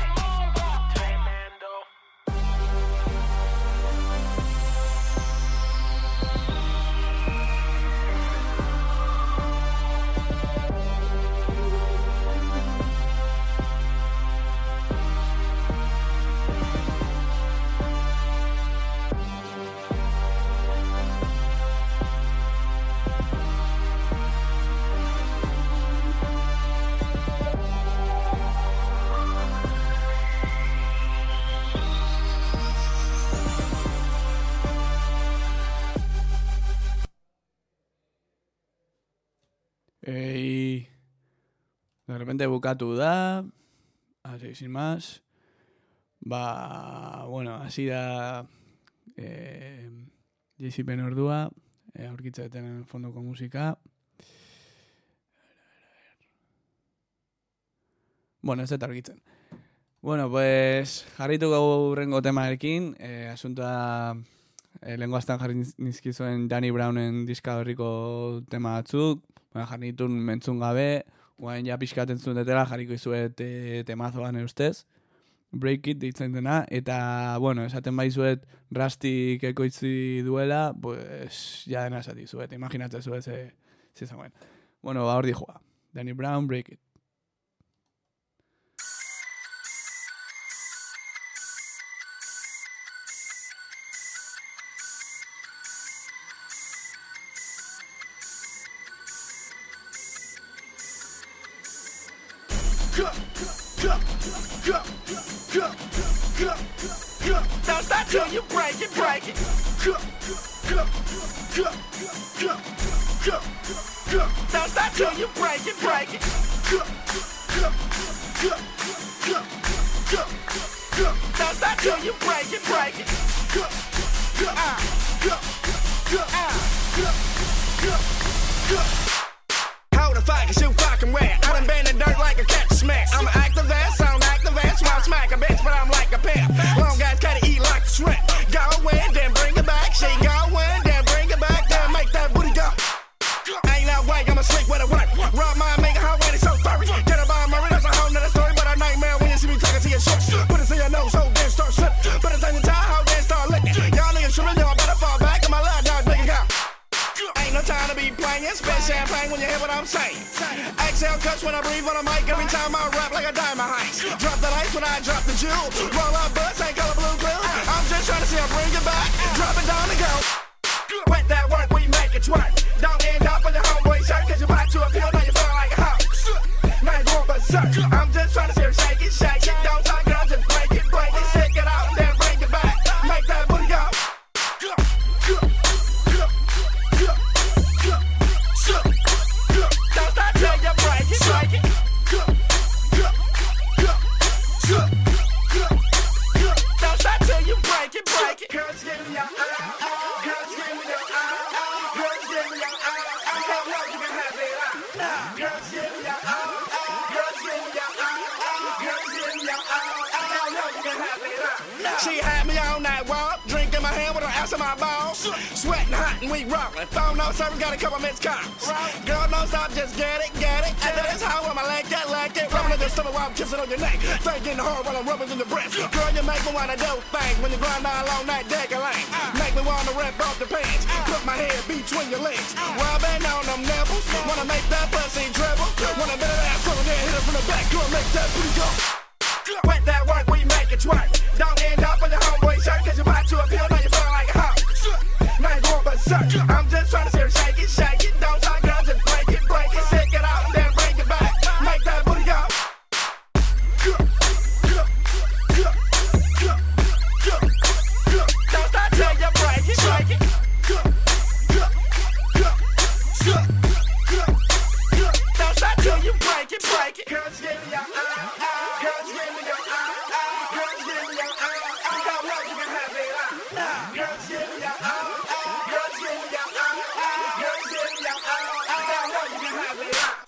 Y de repente bukatu da, así sin más. Ba, bueno, hasi da eh, Jesipen ordua, eh, aurkitzeten en fondoko musika. Bueno, ez dut argitzen. Bueno, pues jarrituko hurrengo temarekin, eh, asuntoa eh, lenguaztan jarri nizkizuen Danny Brownen diska horriko tema batzuk. Bueno, jarritun mentzun gabe, guain ja pixkaten zuen detela, jarriko izuet e, temazoan ustez. Break It deitzen dena, eta, bueno, esaten baizuet Rustik ekoitzi duela, pues, ja dena esati zuet, imaginatzen zuet ze, ze zagoen. Bueno, ba, hor dijoa. Danny Brown, Break It. Now stop till you break it, break it. Now stop till you break it, break it. Now stop till you break it, break it. Ah, ah. Hold the fuck, you fucking rat. I done been in dirt like a cat smack. I'm an activist, I'm an activist. While I smack a bitch, but I'm like a pimp. Long guys gotta eat like a shrimp. Go in, then bring it back. She go in, then bring it back. Then make that booty go. Ain't no way, I'ma sleep with a work. Rob my make a hoe when it's so furry. Get a bomb, my that's a whole nother story. But a nightmare when you see me talking to your shit. Put it in your nose, hold then start slipping. Put it in your tie, hold then start licking. Y'all niggas tripping, y'all better fall back. In my love dog, make it count. Ain't no time to be playing. Spit champagne when you hear what I'm saying. Exhale cuts when I breathe on a mic. Every time I rap like a diamond heist. Drop the lights when I drop the jewel. Roll up butts, ain't color blue blue. I just trying to see I bring it back. Drop it down and go. With that work, we make it twerk. Don't end up on your homeboy shirt, cause you bought to a pill, now you feel like a hoe. Now you going berserk. I'm just trying to see her shake it, shake it. Don't talk, girl, just break it, break it. Stick it out, then bring it back. Make that booty go. Don't stop till you break it, break it. Don't stop till you break it, break it. Girls, give me your eye. Girls, give me your eye. Girls, give me your eye. I don't know you can have it out. Girls, give me your eye. Girls, give me your eye. Girls, give me your eye. I don't know you can have it out. She had me on that walk, drink in my hand with her ass in my balls. Sweating hot and we rollin'. Phone no service, got a couple missed calls. Girl, don't stop, just get it, get it. After this hoe, I'ma like that, like it. Rubbing on your stomach while I'm kissing on your neck. Thinking hard while I'm rubbing in your breast. Girl, you make me wanna do things when you grind all on that deck of lane. Make me wanna rip off the pants. Put my head between your legs. Rubbing on them nipples. Wanna make that pussy dribble. Wanna bit of that so then hit it from the back. Girl, make that booty go. With that work, we make it twerk. Don't end up on your homeboy shirt, cause you bought to a pill, now you feel like a hoe. Now you going berserk. I'm just trying to see her shake it, shake it. Don't talk, girl, just break it, break it. Stick it out, then bring it back. Make that booty go. Don't stop till you break it, break it. Don't stop till you break it, break it. Girls, give me your eye. Girls, give me your eye. Girls, give me your eye. I don't know you can have it out. Girls, give me your eye. Girls, give me your eye. Girls, give me your eye. I don't know you can have it out.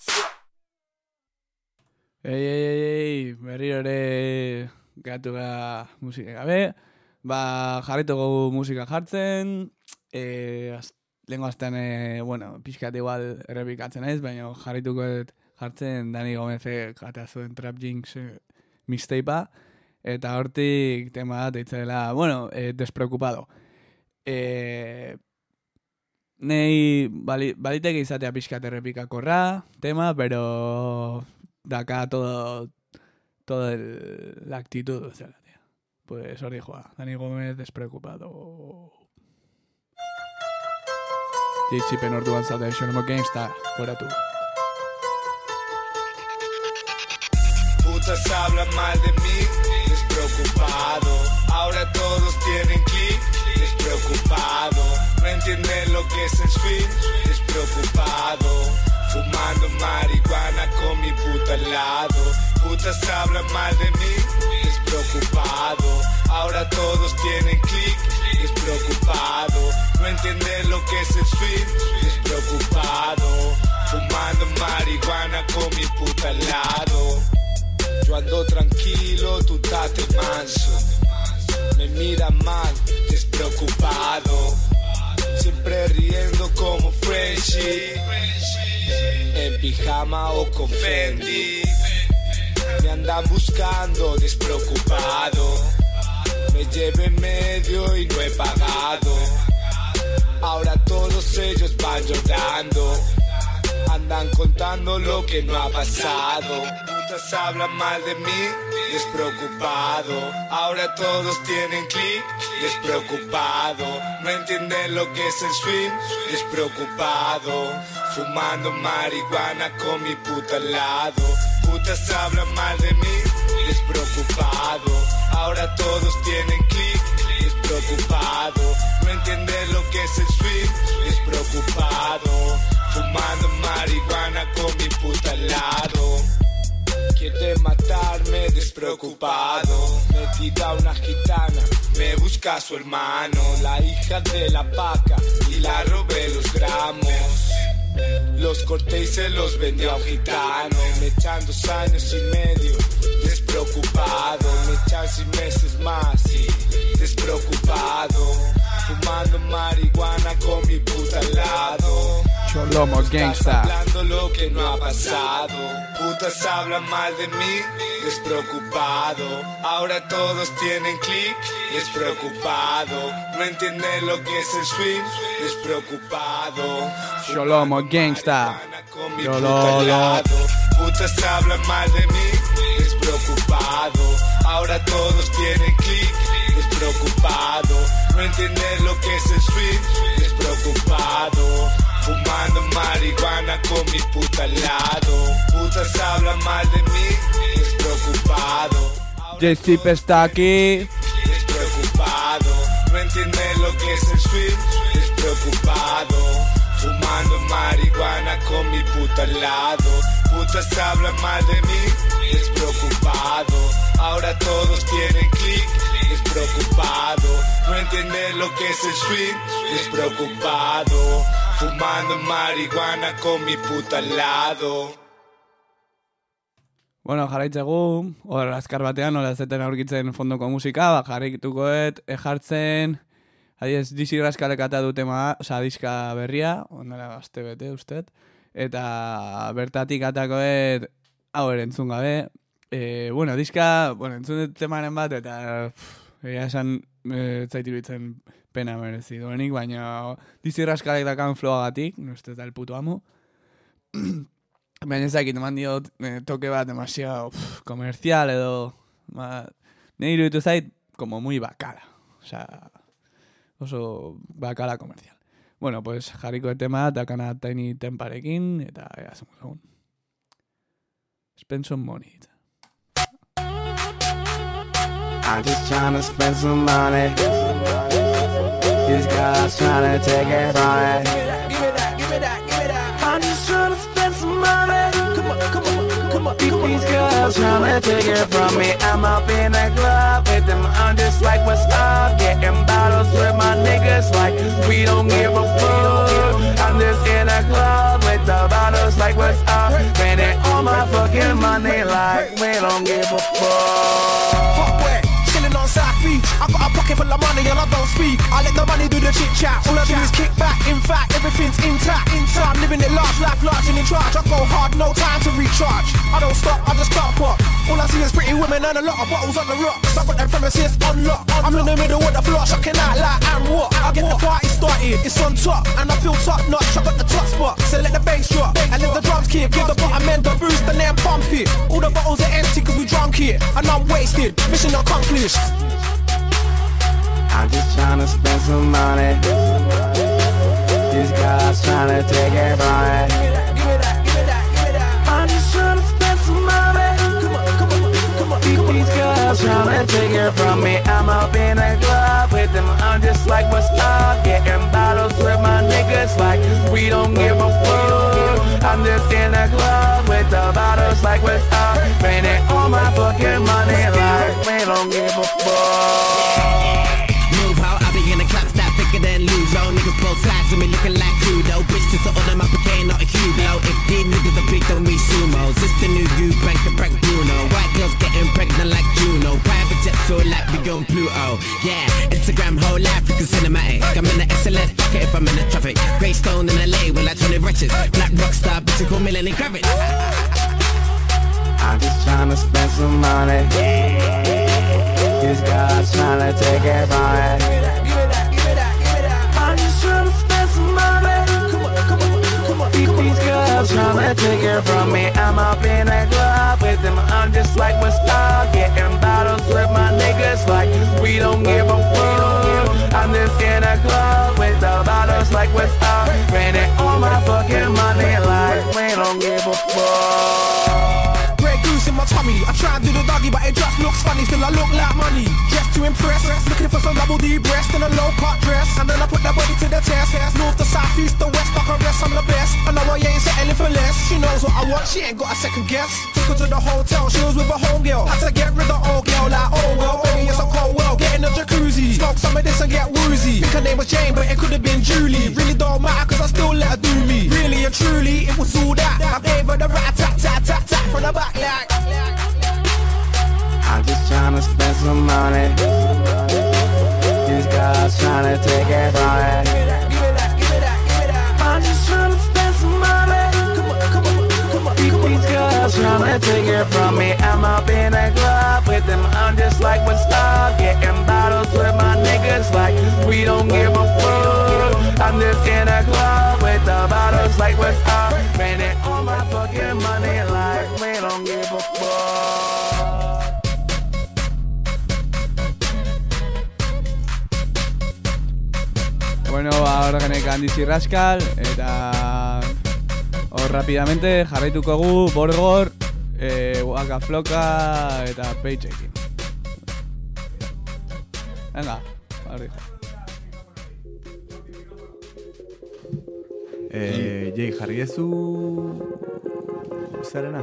Ei, ei, ei, ei, berriro ere gatu ga musika gabe. Ba, jarrituko musika jartzen. E, az, lehenko astean, e, bueno, pixkat igual errepikatzen ez, baina jarrituko jartzen Dani Gomezek atea zuen Trap Jinx e, mixtapea. Eta hortik tema bat eitzela, bueno, e, despreocupado. E, nei bali, baliteke izatea pixkat errepikakorra tema, pero daka todo, todo el, la actitud, o sea, tío. Pues hori joa, Dani Gómez despreocupado. Jitsi orduan zaude, Xolomo Gangsta, gora tu. Putas hablan mal de mí, despreocupado. Ahora todos tienen click, despreocupado. No entienden lo que es el swing, despreocupado. Fumando marihuana con mi puta al lado. Putas hablan mal de mí, despreocupado. Ahora todos tienen click, despreocupado. No entienden lo que es el swing, despreocupado. Fumando marihuana con mi puta al lado. Yo ando tranquilo, tú tate manso. Me mira mal, despreocupado. Siempre riendo como Freshie. En pijama o con Fendi. Me andan buscando despreocupado. Me llevé medio y no he pagado. Ahora todos ellos van llorando. Andan contando lo que no ha pasado. Putas hablan mal de mí, despreocupado. Ahora todos tienen click, despreocupado. No entienden lo que es el swing, despreocupado. Fumando marihuana con mi puta al lado. Putas hablan mal de mí, despreocupado. Ahora todos tienen click, despreocupado. No entienden lo que es el swing, despreocupado. Fumando marihuana con mi puta al lado. Quiere matarme despreocupado. Me tira una gitana, me busca su hermano. La hija de la paca y la robé los gramos. Los corté y se los vendió a un gitano. Me echan dos años y medio, despreocupado. Me echan seis meses más y despreocupado. Fumando marihuana con mi puta al lado. Xolomo Gangsta. Hablando lo que no ha pasado. Putas hablan mal de mí, despreocupado. Ahora todos tienen click, despreocupado. No entienden lo que es el swing, despreocupado. Xolomo Gangsta. Con mi puta al lado. Putas hablan mal de mí, despreocupado. Ahora todos tienen click, despreocupado. No entienden lo que es el swing, despreocupado. Fumando marihuana con mi puta al lado. Putas hablan mal de mí, despreocupado. J-Zip está aquí. Despreocupado. No entienden lo que es el swing, despreocupado. Fumando marihuana con mi puta al lado. Putas hablan mal de mí, despreocupado. Ahora todos tienen click, despreocupado. No entienden lo que es el swing, despreocupado. Fumando marihuana con mi puta al lado. Bueno, jarraitzegu, hor azkar batean, hor azeten aurkitzen fondoko musika, ba, jarraitukoet, ejartzen, adiez, Dizzy Rascalek ata du tema, oza, diska berria, ondela aste bete, usted, eta bertatik atakoet, hau ere entzun gabe, e, bueno, diska, bueno, entzun dut temaren bat, eta, egia esan, e, zaitiruditzen pena merezi duenik, baina Dizzy Rascalek dakan floagatik, no este da el puto amo, baina ezakit, eman diot eh, toke bat demasiado pff, comercial edo ma, nahi iruditu zait como muy bakala, o sea, oso bakala comercial. Bueno, pues jarriko de tema dakana Tiny Temparekin eta ea zemos egun. Spend some money. I'm just trying to spend some money. These guys trying to take it from me. Give me that, give me that, give me that. I'm just trying to spend some money. Come on, come on, come on. These girls trying to take it from me. I'm up in the club with them. I'm just like, what's up? Getting bottles with my niggas like we don't give a fuck. I'm just in the club with the bottles like, what's up? Spending all my fucking money like we don't give a fuck. On South Beach, I got a pocket full of money and I don't speak. I let the money do the chit chat. All I do is kick back. In fact, everything's intact. Intact, I'm living it large, life large and in charge. I go hard, no time to recharge. I don't stop, I just start pop. All I see is pretty women and a lot of bottles on the rocks. I got them premises on lock. I'm in the middle of the floor, shocking out like and what? I get the party started, it's on top, and I feel top notch. I got the top spot, so let the bass drop and let the drums kick. Give the bottom end the boost and then pump it. All the bottles are empty cause we drunk here, and I'm wasted. Mission accomplished. I'm just trying to spend some money. These guys trying to take it from me. Give me that, give me that, give me that. I'm just trying to spend some money. Come on, come on, come on, come on. These girls trying to take it from me. I'm up in the club with them. I'm just like, what's up? Getting bottles with my niggas like we don't give a fuck. I'm just in the club with the bottles like, what's up? Spending all my fucking money like we don't give a fuck. In the club, stop thicker than lose. Low niggas both sides of me looking like Kudo. Bitch, just all them up again, not a Hugo. If these niggas are big, don't be sumos. It's the new you, bank to prank Bruno. White girls getting pregnant like Juno. Private jet feel like we on Pluto. Yeah, Instagram whole life looking cinematic. I'm in the S L S, fuck it if I'm in the traffic. Greystone in L A with like twenty wretches. Black rockstar, bitch, you call me Lenny Kravitz. I'm just trying to spend some money. These guys trying to take it from me. I'm just trying to spend some money. Come on, come on, come on. These girls trying to take it from me. I'm up in the club with them. I'm just like, what's up? Getting bottles with my niggas like we don't give a fuck. I'm just in the club with the bottles like, what's up? Spending all my fucking money like we don't give a fuck. In my tummy, I try and do the doggy, but it just looks funny. Still, I look like money, dressed to impress. Looking for some double D breast and a low cut dress, and then I put that body to the test. North to south, east to west, I can rest. I'm the best. I know I ain't settling for less. She knows what I want, she ain't got a second guess. Took her to the hotel, she was with a homegirl. Had to get rid of old girl, like oh well, baby it's a cold world. Get in the jacuzzi, smoke some of this and get woozy. Think her name was Jane, but it could have been Julie. Really don't matter, cause I still let her do me. Really and truly, it was all that. I gave her the rat tat tat tat tat from the back like. I'm just trying to spend some money. These guys trying to take it from me. I'm just trying to spend some money. Come on, come on, come on. These girls trying to take it from me. I'm up in the club with them. I'm just like, what's up? Getting bottles with my niggas like we don't give a fuck. I'm just in the club with the bottles like, what's up? Spending all my fucking money like we don't give a fuck. Bueno, ahora genek Andizi Rascal, eta hor rapidamente jarraituko gu Borgor, eh, Waka Flocka eta Paycheckin. Venga, barri jo. Eh, Jay, jarri ezu... Zerena?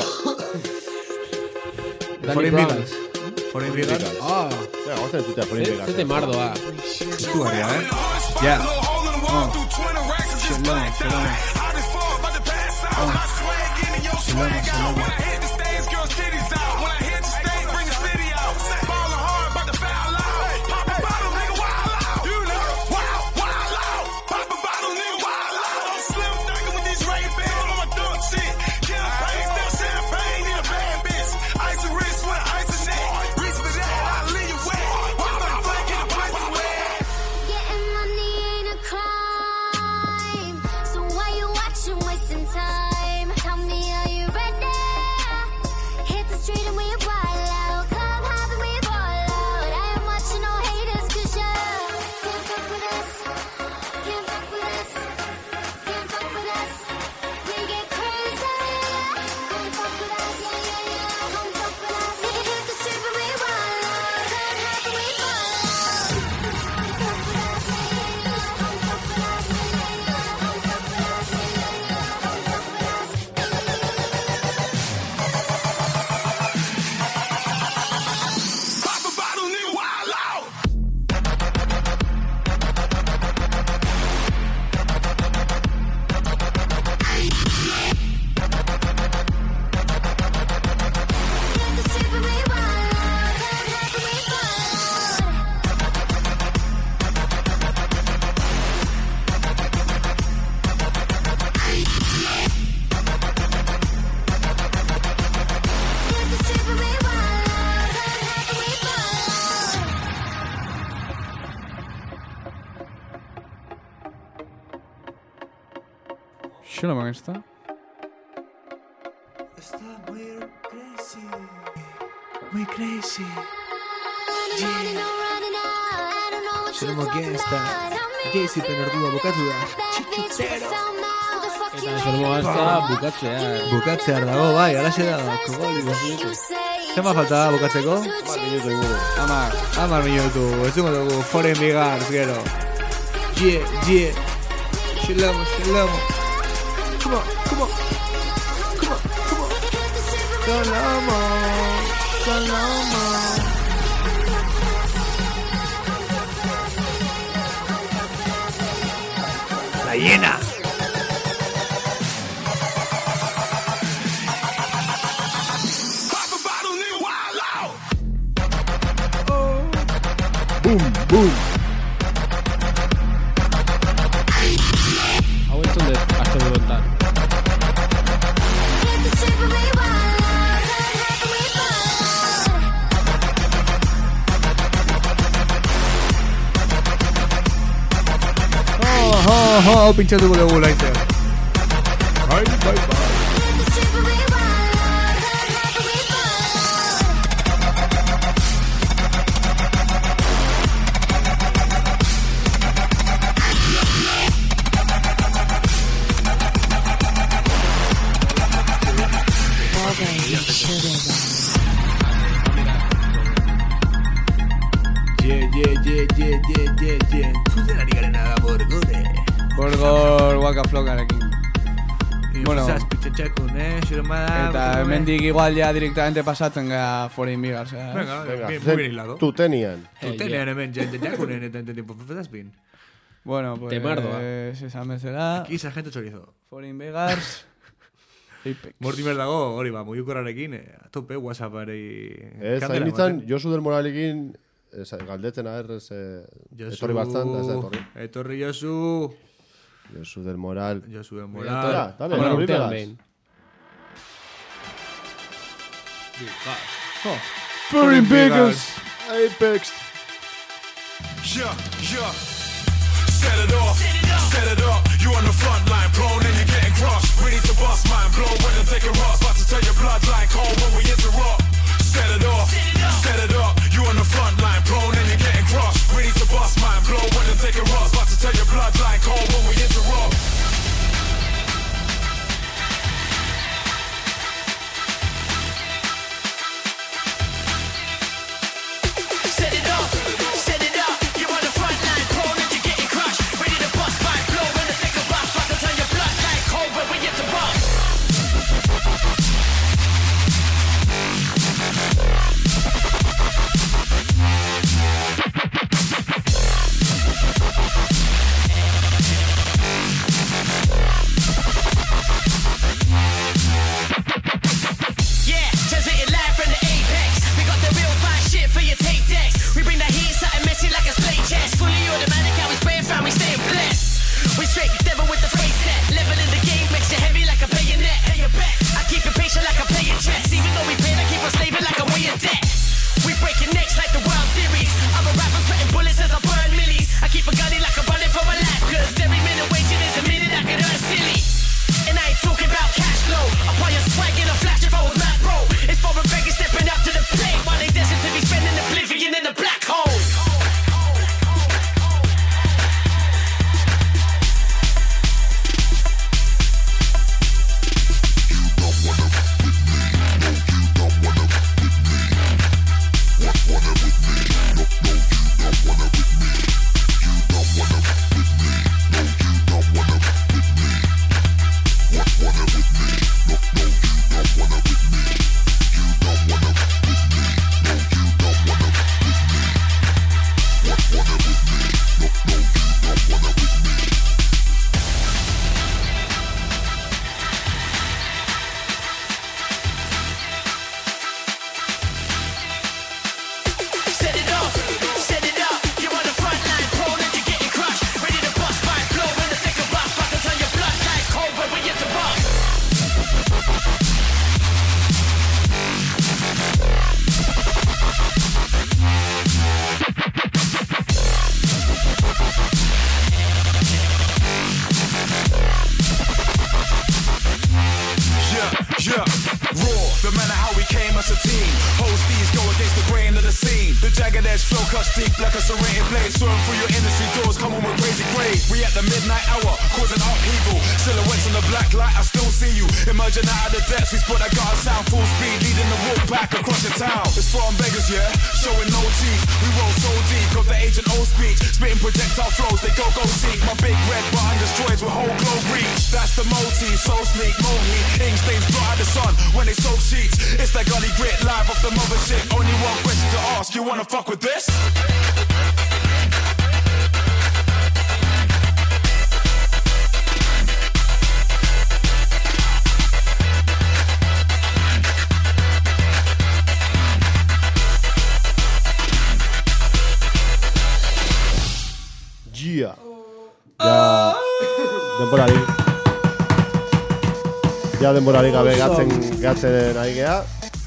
Danny Brown. Foreign Bigars. Ah, ja, gozten zutea Foreign Bigars. Zete mardoa. Zu garria, eh? Ja. Oh. Shalom, shalom. Oh. Shalom, shalom. Shalom, ¿cómo está? Está muy crazy. Muy crazy. Shalom, gangsta. Jay-Z penerdua bukatu da. Txitxutero. Eta Shalom gazta bukatzea. Bukatzea dago, bai, alaxe da. Zema falta bukatzeko? Amar minutu inguru. Amar, amar minutu. Ez dugu dugu, Foreign Bigars, gero. Yeah, yeah. Shalom, shalom. Come on, come on. Come on, come on. Shalom, shalom. La hiena. Boom, boom. Hau entzun dut, azte burontan. Oh, oh, oh, pinchatuko dugu laizzer. Bai, bai, bai. Yeah, yeah, yeah, yeah, yeah, yeah, yeah. Zuten ari garen da Borgore. Borgor Waka Flockarekin. Bueno, zazpitxetxakun, eh? Xeromada... Eta hemendik igual ya directamente pasatzen gara Foreign Bigars, eh? Venga, Venga, bien, muy bien hilado. Tutenian. Tutenian hemen jenteakunen eta ente tiempo zazpin. Bueno, pues... Temardoa. Esan bezala... Aquí sargento chorizo. Foreign Bigars... Apex. Mortimer dago, hori ba, mugikorrarekin, eh, a tope, whatsappari... Ez, hain nintzen, Josu del Moralekin ez, galdetzen aher, ez, etorri batzan, ez da etorri. Etorri Josu... Josu del Moral. Josu del Moral. Tora, dale, Bueno, Foreign urtean Bigars. behin. Oh. Foreign Bigars. Apex. Yeah, yeah. Set it off, set it up. You on the front line, prone and you're getting crushed. Ready to bust, mind blown when I'm taking rust. About to turn your bloodline cold when we interrupt. Set it off, set it up. You on the front line, prone and you're getting crushed. Ready to bust, mind blown when I'm taking rust. About to turn your bloodline routine. Host these go against the grain of the scene. The jagged edge flow cuts deep like a serrated blade. Soaring through your industry doors, come on with crazy grade. We at the midnight hour, causing upheaval. Silhouettes on the black light, I still see you. Emerging out of the depths, we spot that guard sound full speed, leading the walk back across the town. It's from beggars, yeah, showing no teeth. We roll so deep, got the Agent O speech. Spitting projectile flows, they go go seek. My big red button destroys with whole globe reach. That's the motif, so sleek, mohi. Ink stains blot out the sun when they soak sheets. It's that gully grit, live off the mothership. Only one question to ask, you wanna fuck with this? Yeah. Ja, denborari. Ja, denborari gabe gatzen, gatzen ari gea.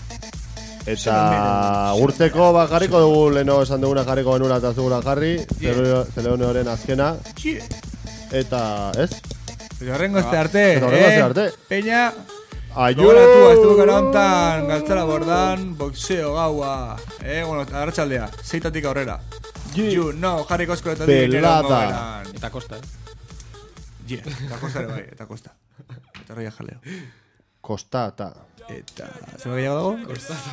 Eta urteko bat jarriko dugu, leheno esan duguna jarriko genula eta zuguna jarri. Zeleone horren azkena. Eta, ez? Eta horrengo este arte, Eta horrengo este arte. Peña. Aio! Gogoratu, estuvo gara hontan, galtzara bordan, boxeo gaua. Eh, bueno, arratsaldea, seitatik aurrera. You, no, jarri kosko eta Pelada. Eta kosta, eh? Yeah, eta kosta ere bai, eta kosta. Eta roia jaleo. Kostata. Eta, zer gehiago dago? Kostata.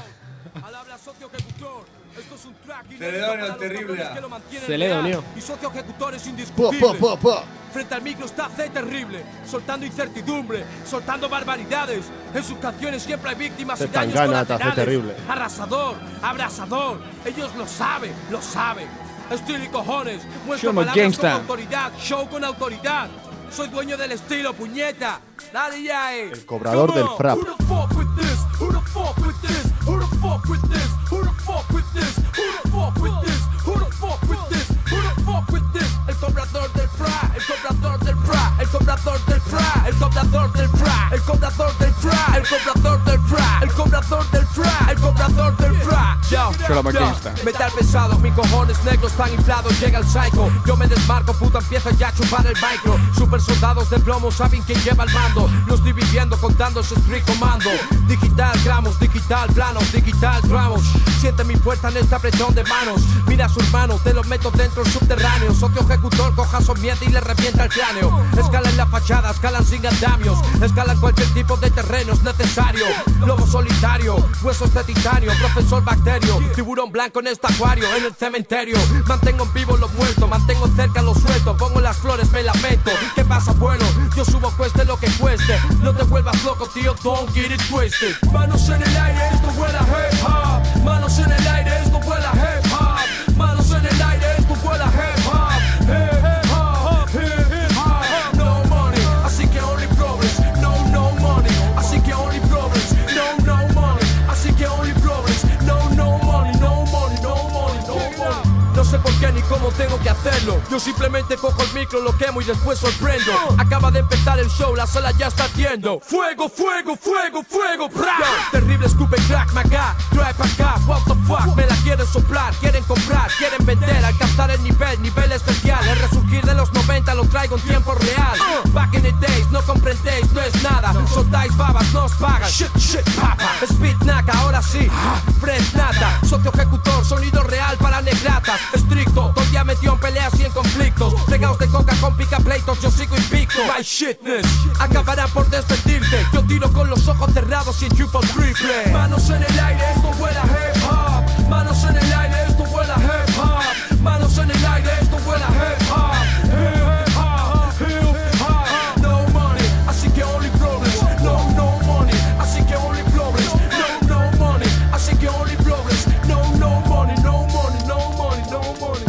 Celedonio, el terrible. Celedonio. Y socio ejecutor es Pa, indiscutible. pa, pa, pa. Frente al micro está C terrible, soltando incertidumbre, soltando barbaridades. En sus canciones siempre hay víctimas y daños Zetangana eta C colaterales. terrible. Arrasador, abrasador, ellos lo saben, lo saben. Estilo y cojones, muestro Show 'em a palabras gangsta. con autoridad, show con autoridad. Soy dueño del estilo, puñeta. Dale ya, eh. El cobrador Come del on. frap. Who the fuck with this? Who the fuck with this? Who the fuck with this? Who the fuck with this? Who the fuck with this? Who the fuck with this? Who the fuck with this? El cobrador del fra, el cobrador del fra, el cobrador del fra, el cobrador del fra, el cobrador del fra, el cobrador del fra, el cobrador del fra, el cobrador del fra. Yo, Show 'em a yo, gangsta. metal pesado, mis cojones negros tan inflados, llega el psycho. Yo me desmarco, puta, empiezo ya a chupar el micro. Super soldados de plomo saben quién lleva el mando. Lo estoy viviendo contando su strict comando. Digital gramos, digital planos, digital gramos. Siente mi fuerza en este apretón de manos. Mira a su hermano, te lo meto dentro del subterráneo. Socio ejecutor, coja su mierda y le revienta el cráneo. Escala en la fachada, escalan sin andamios. Escalan cualquier tipo de terreno, es necesario. Lobo solitario, huesos de titanio. Profesor bacterio, tiburón blanco en este acuario. En el cementerio, mantengo en vivo los muertos. Mantengo cerca los sueltos, pongo las flores, me lamento. ¿Qué pasa? Bueno, yo subo cueste lo que cueste. No te vuelvas loco, tío, don't get it twisted. Manos en el aire, esto huele a hip hop. Manos en el aire, esto huele a hip hop. Manos en el aire, esto huele a hip hop. Hip hop, hip hop. No money, así que only problems. No, no money, así que only problems. No, no money, así que only problems. No, no money, no money, no money, no money. No sé por qué ni cómo tengo que hacerlo. Yo simplemente cojo el micro, lo quemo y después sorprendo. Acaba de empezar el show, la sala ya está ardiendo. Fuego, fuego, fuego, fuego, bra. Terrible escupe crack, maca. Trae pa' acá, what the fuck. Me la quieren soplar, quieren comprar, quieren vender. Alcanzar el nivel, nivel especial. El resurgir de los noventa lo traigo en tiempo real. Back in the days, no comprendéis, no es nada. Soltáis babas, no os pagan. Shit, shit, papa. Speed naca, ahora sí. Fresh nata. Socio ejecutor, sonido real para negratas. Estricto, todo día metido en peleas y en conflictos. Fregados de coca con picapleitos, yo sigo invicto. My shitness, acabarán por despedirte. Yo tiro con los ojos cerrados y enchufo el triple. Manos en el aire, esto huele a hip hop. Manos en el aire, esto huele a hip hop. Manos en el aire, esto huele a hip hop. Hip hop, hip hop. No money, así que only problems. No, no money, así que only problems. No, no money, así que only problems. No, no money, no money, no money, no money.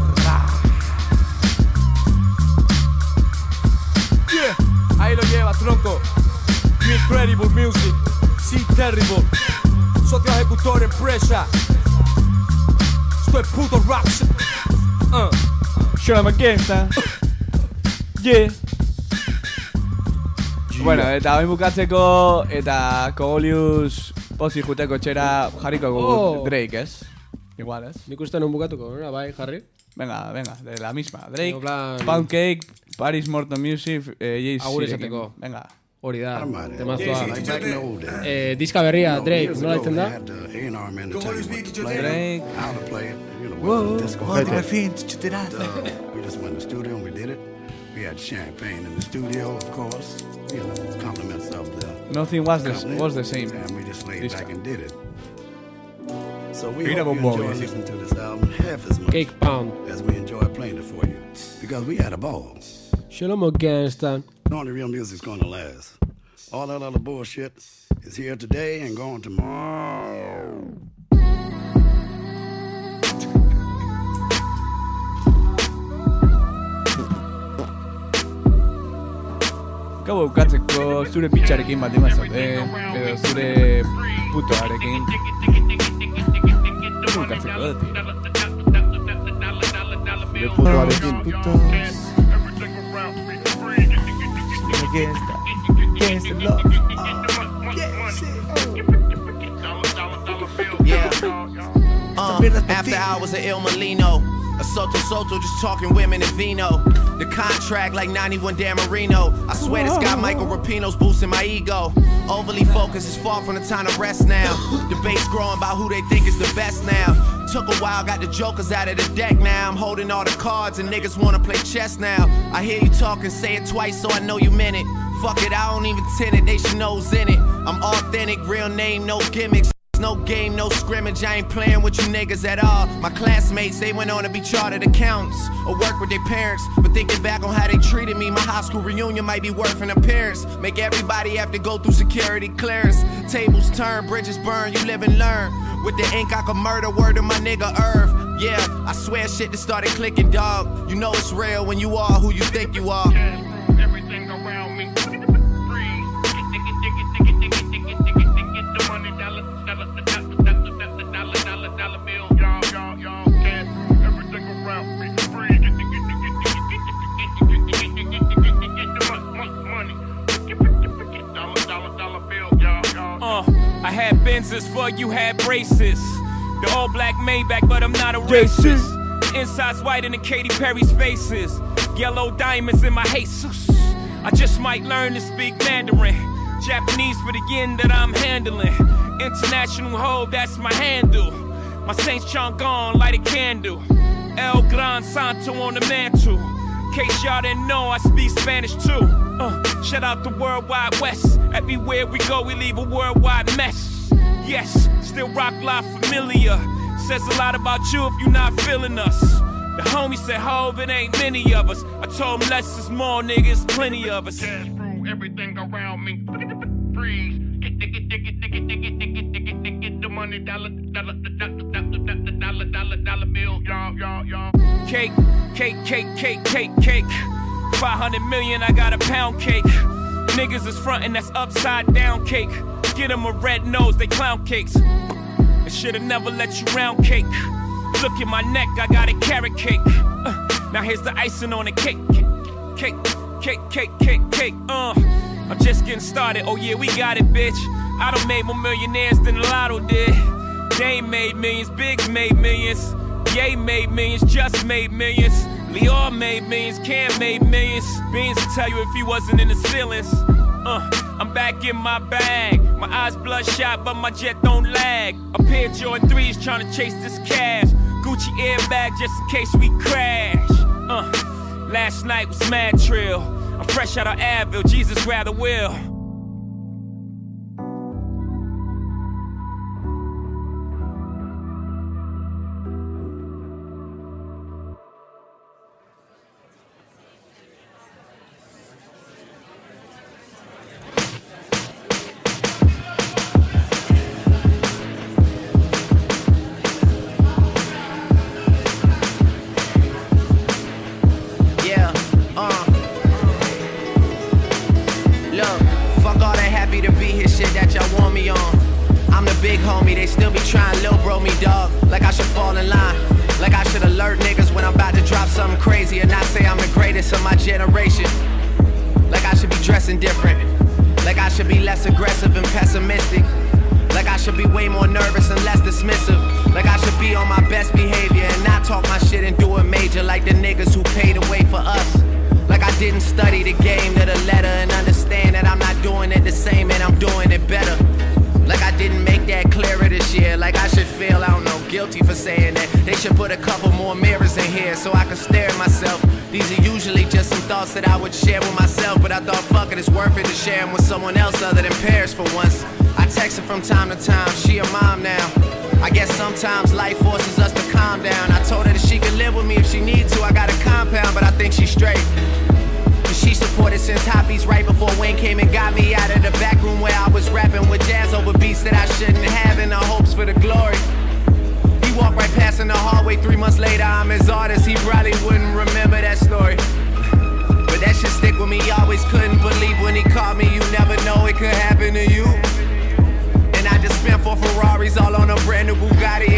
Yeah, ahí lo lleva, tronco. You incredible music, sí, terrible. Socio ejecutor, empresa. Esto es puto rap. Uh. Show 'em a gangsta. Yeah. Bueno, eta bain bukatzeko, eta Kogolius pozik juteko txera jarriko dugu Oh. Drake, ez? Igual, ez? Nik uste non bukatuko, ¿no? Bai, jarri? Venga, venga, de la misma. Drake, En plan- Pound Cake, Paris Morton Music, eh, Jay-Z. Agur esateko. Venga. Hori da, temazoa. Eh, diska berria, Drake, nola ditzen da? Drake. Whoa, what do I feel? We just went to the studio and we did it. We had champagne in the studio, of course. You know, compliments of the. Nothing was the was the same. And we just laid back and did it. So we Mira hope you Bobo, enjoy sí. listening to this album half as much Cake Pound. as we enjoy playing it for you. Because we had a ball. Shlomo Gangsta. Only real music's gonna last. All that other bullshit is here today and gone tomorrow. Gau eukatzeko zure bitxarekin bat emazate, edo zure putoarekin. Gau eukatzeko dut. Zure putoarekin. Zure gangsta, gangsta love. Yeah. Uh, after hours of Il Molino. A Soto Soto just talking women and vino. The contract like ninety-one Dan Marino. I swear this guy Michael Rapino's boosting my ego. Overly focused is far from the time to rest now. Debates growing about who they think is the best now. Took a while, got the jokers out of the deck now. I'm holding all the cards and niggas wanna play chess now. I hear you talking, say it twice so I know you meant it. Fuck it, I don't even tend it, they should know's in it. I'm authentic, real name, no gimmicks. No game, no scrimmage, I ain't playing with you niggas at all. My classmates, they went on to be chartered accountants or work with their parents. But thinking back on how they treated me, my high school reunion might be worth an appearance. Make everybody have to go through security clearance. Tables turn, bridges burn, you live and learn. With the ink I could murder, word of my nigga Irv. Yeah, I swear shit just started clicking, dog. You know it's real when you are who you think you are. Everything around me. Uh, I had Benzes for you had braces. The all black Maybach, but I'm not a racist. Inside's whiter than Katy Perry's faces. Yellow diamonds in my Jesus. I just might learn to speak Mandarin. Japanese for the yen that I'm handling. International hoe, that's my handle. My Saint Chang'an, light a candle. El Gran Santo on the mantle. Case y'all didn't know, I speak Spanish too. Uh, shout out the Worldwide West. Everywhere we go, we leave a worldwide mess. Yes, still rock live familiar. Says a lot about you if you're not feeling us. The homie said, Hov, it ain't many of us. I told him less is more, niggas, plenty of us. Everything around me. Freeze. Get, get, get, get, get, get, get, get, get, get, get the money. Dollar, dollar, dollar, dollar, dollar, dollar, dollar bill. Y'all, y'all, y'all. Cake, cake, cake, cake, cake, cake. five hundred million, I got a pound cake. Niggas is frontin', that's upside down cake. Get them a red nose, they clown cakes. I should've never let you round cake. Look at my neck, I got a carrot cake. Uh, now here's the icing on the cake. Cake, cake, cake, cake, cake, uh. I'm just getting started, oh yeah, we got it, bitch. I done made more millionaires than the Lotto did. Dame made millions, Biggs made millions. Ye made millions, Just made millions. Lior made millions, Cam made millions. Beans will tell you if he wasn't in his feelings. Uh, I'm back in my bag. My eyes bloodshot, but my jet don't lag. A pair of Jordan threes trying to chase this cash. Gucci airbag just in case we crash. Uh, last night was mad trill. I'm fresh out of Advil, Jesus rather will. Study the game to the letter and understand that I'm not doing the same and I'm doing it better. Like I didn't make that clearer this year. Like I should feel, I don't know, guilty for saying that. They should put a couple more mirrors in here so I can stare at myself. These are usually just some thoughts that I would share with myself, but I thought, fuck it, it's worth it to share them with someone else other than Paris for once. I text her from time to time, she a mom now. I guess sometimes life forces us to calm down. I told her that she could live with me if she need to. I got a compound, but I think she's straight. She supported since Hobbies right before Wayne came and got me out of the back room where I was rapping with jazz over beats that I shouldn't have in the hopes for the glory. He walked right past in the hallway three months later, I'm his artist, he probably wouldn't remember that story. But that shit stick with me, always couldn't believe when he called me, you never know it could happen to you. And I just spent four Ferraris all on a brand new Bugatti,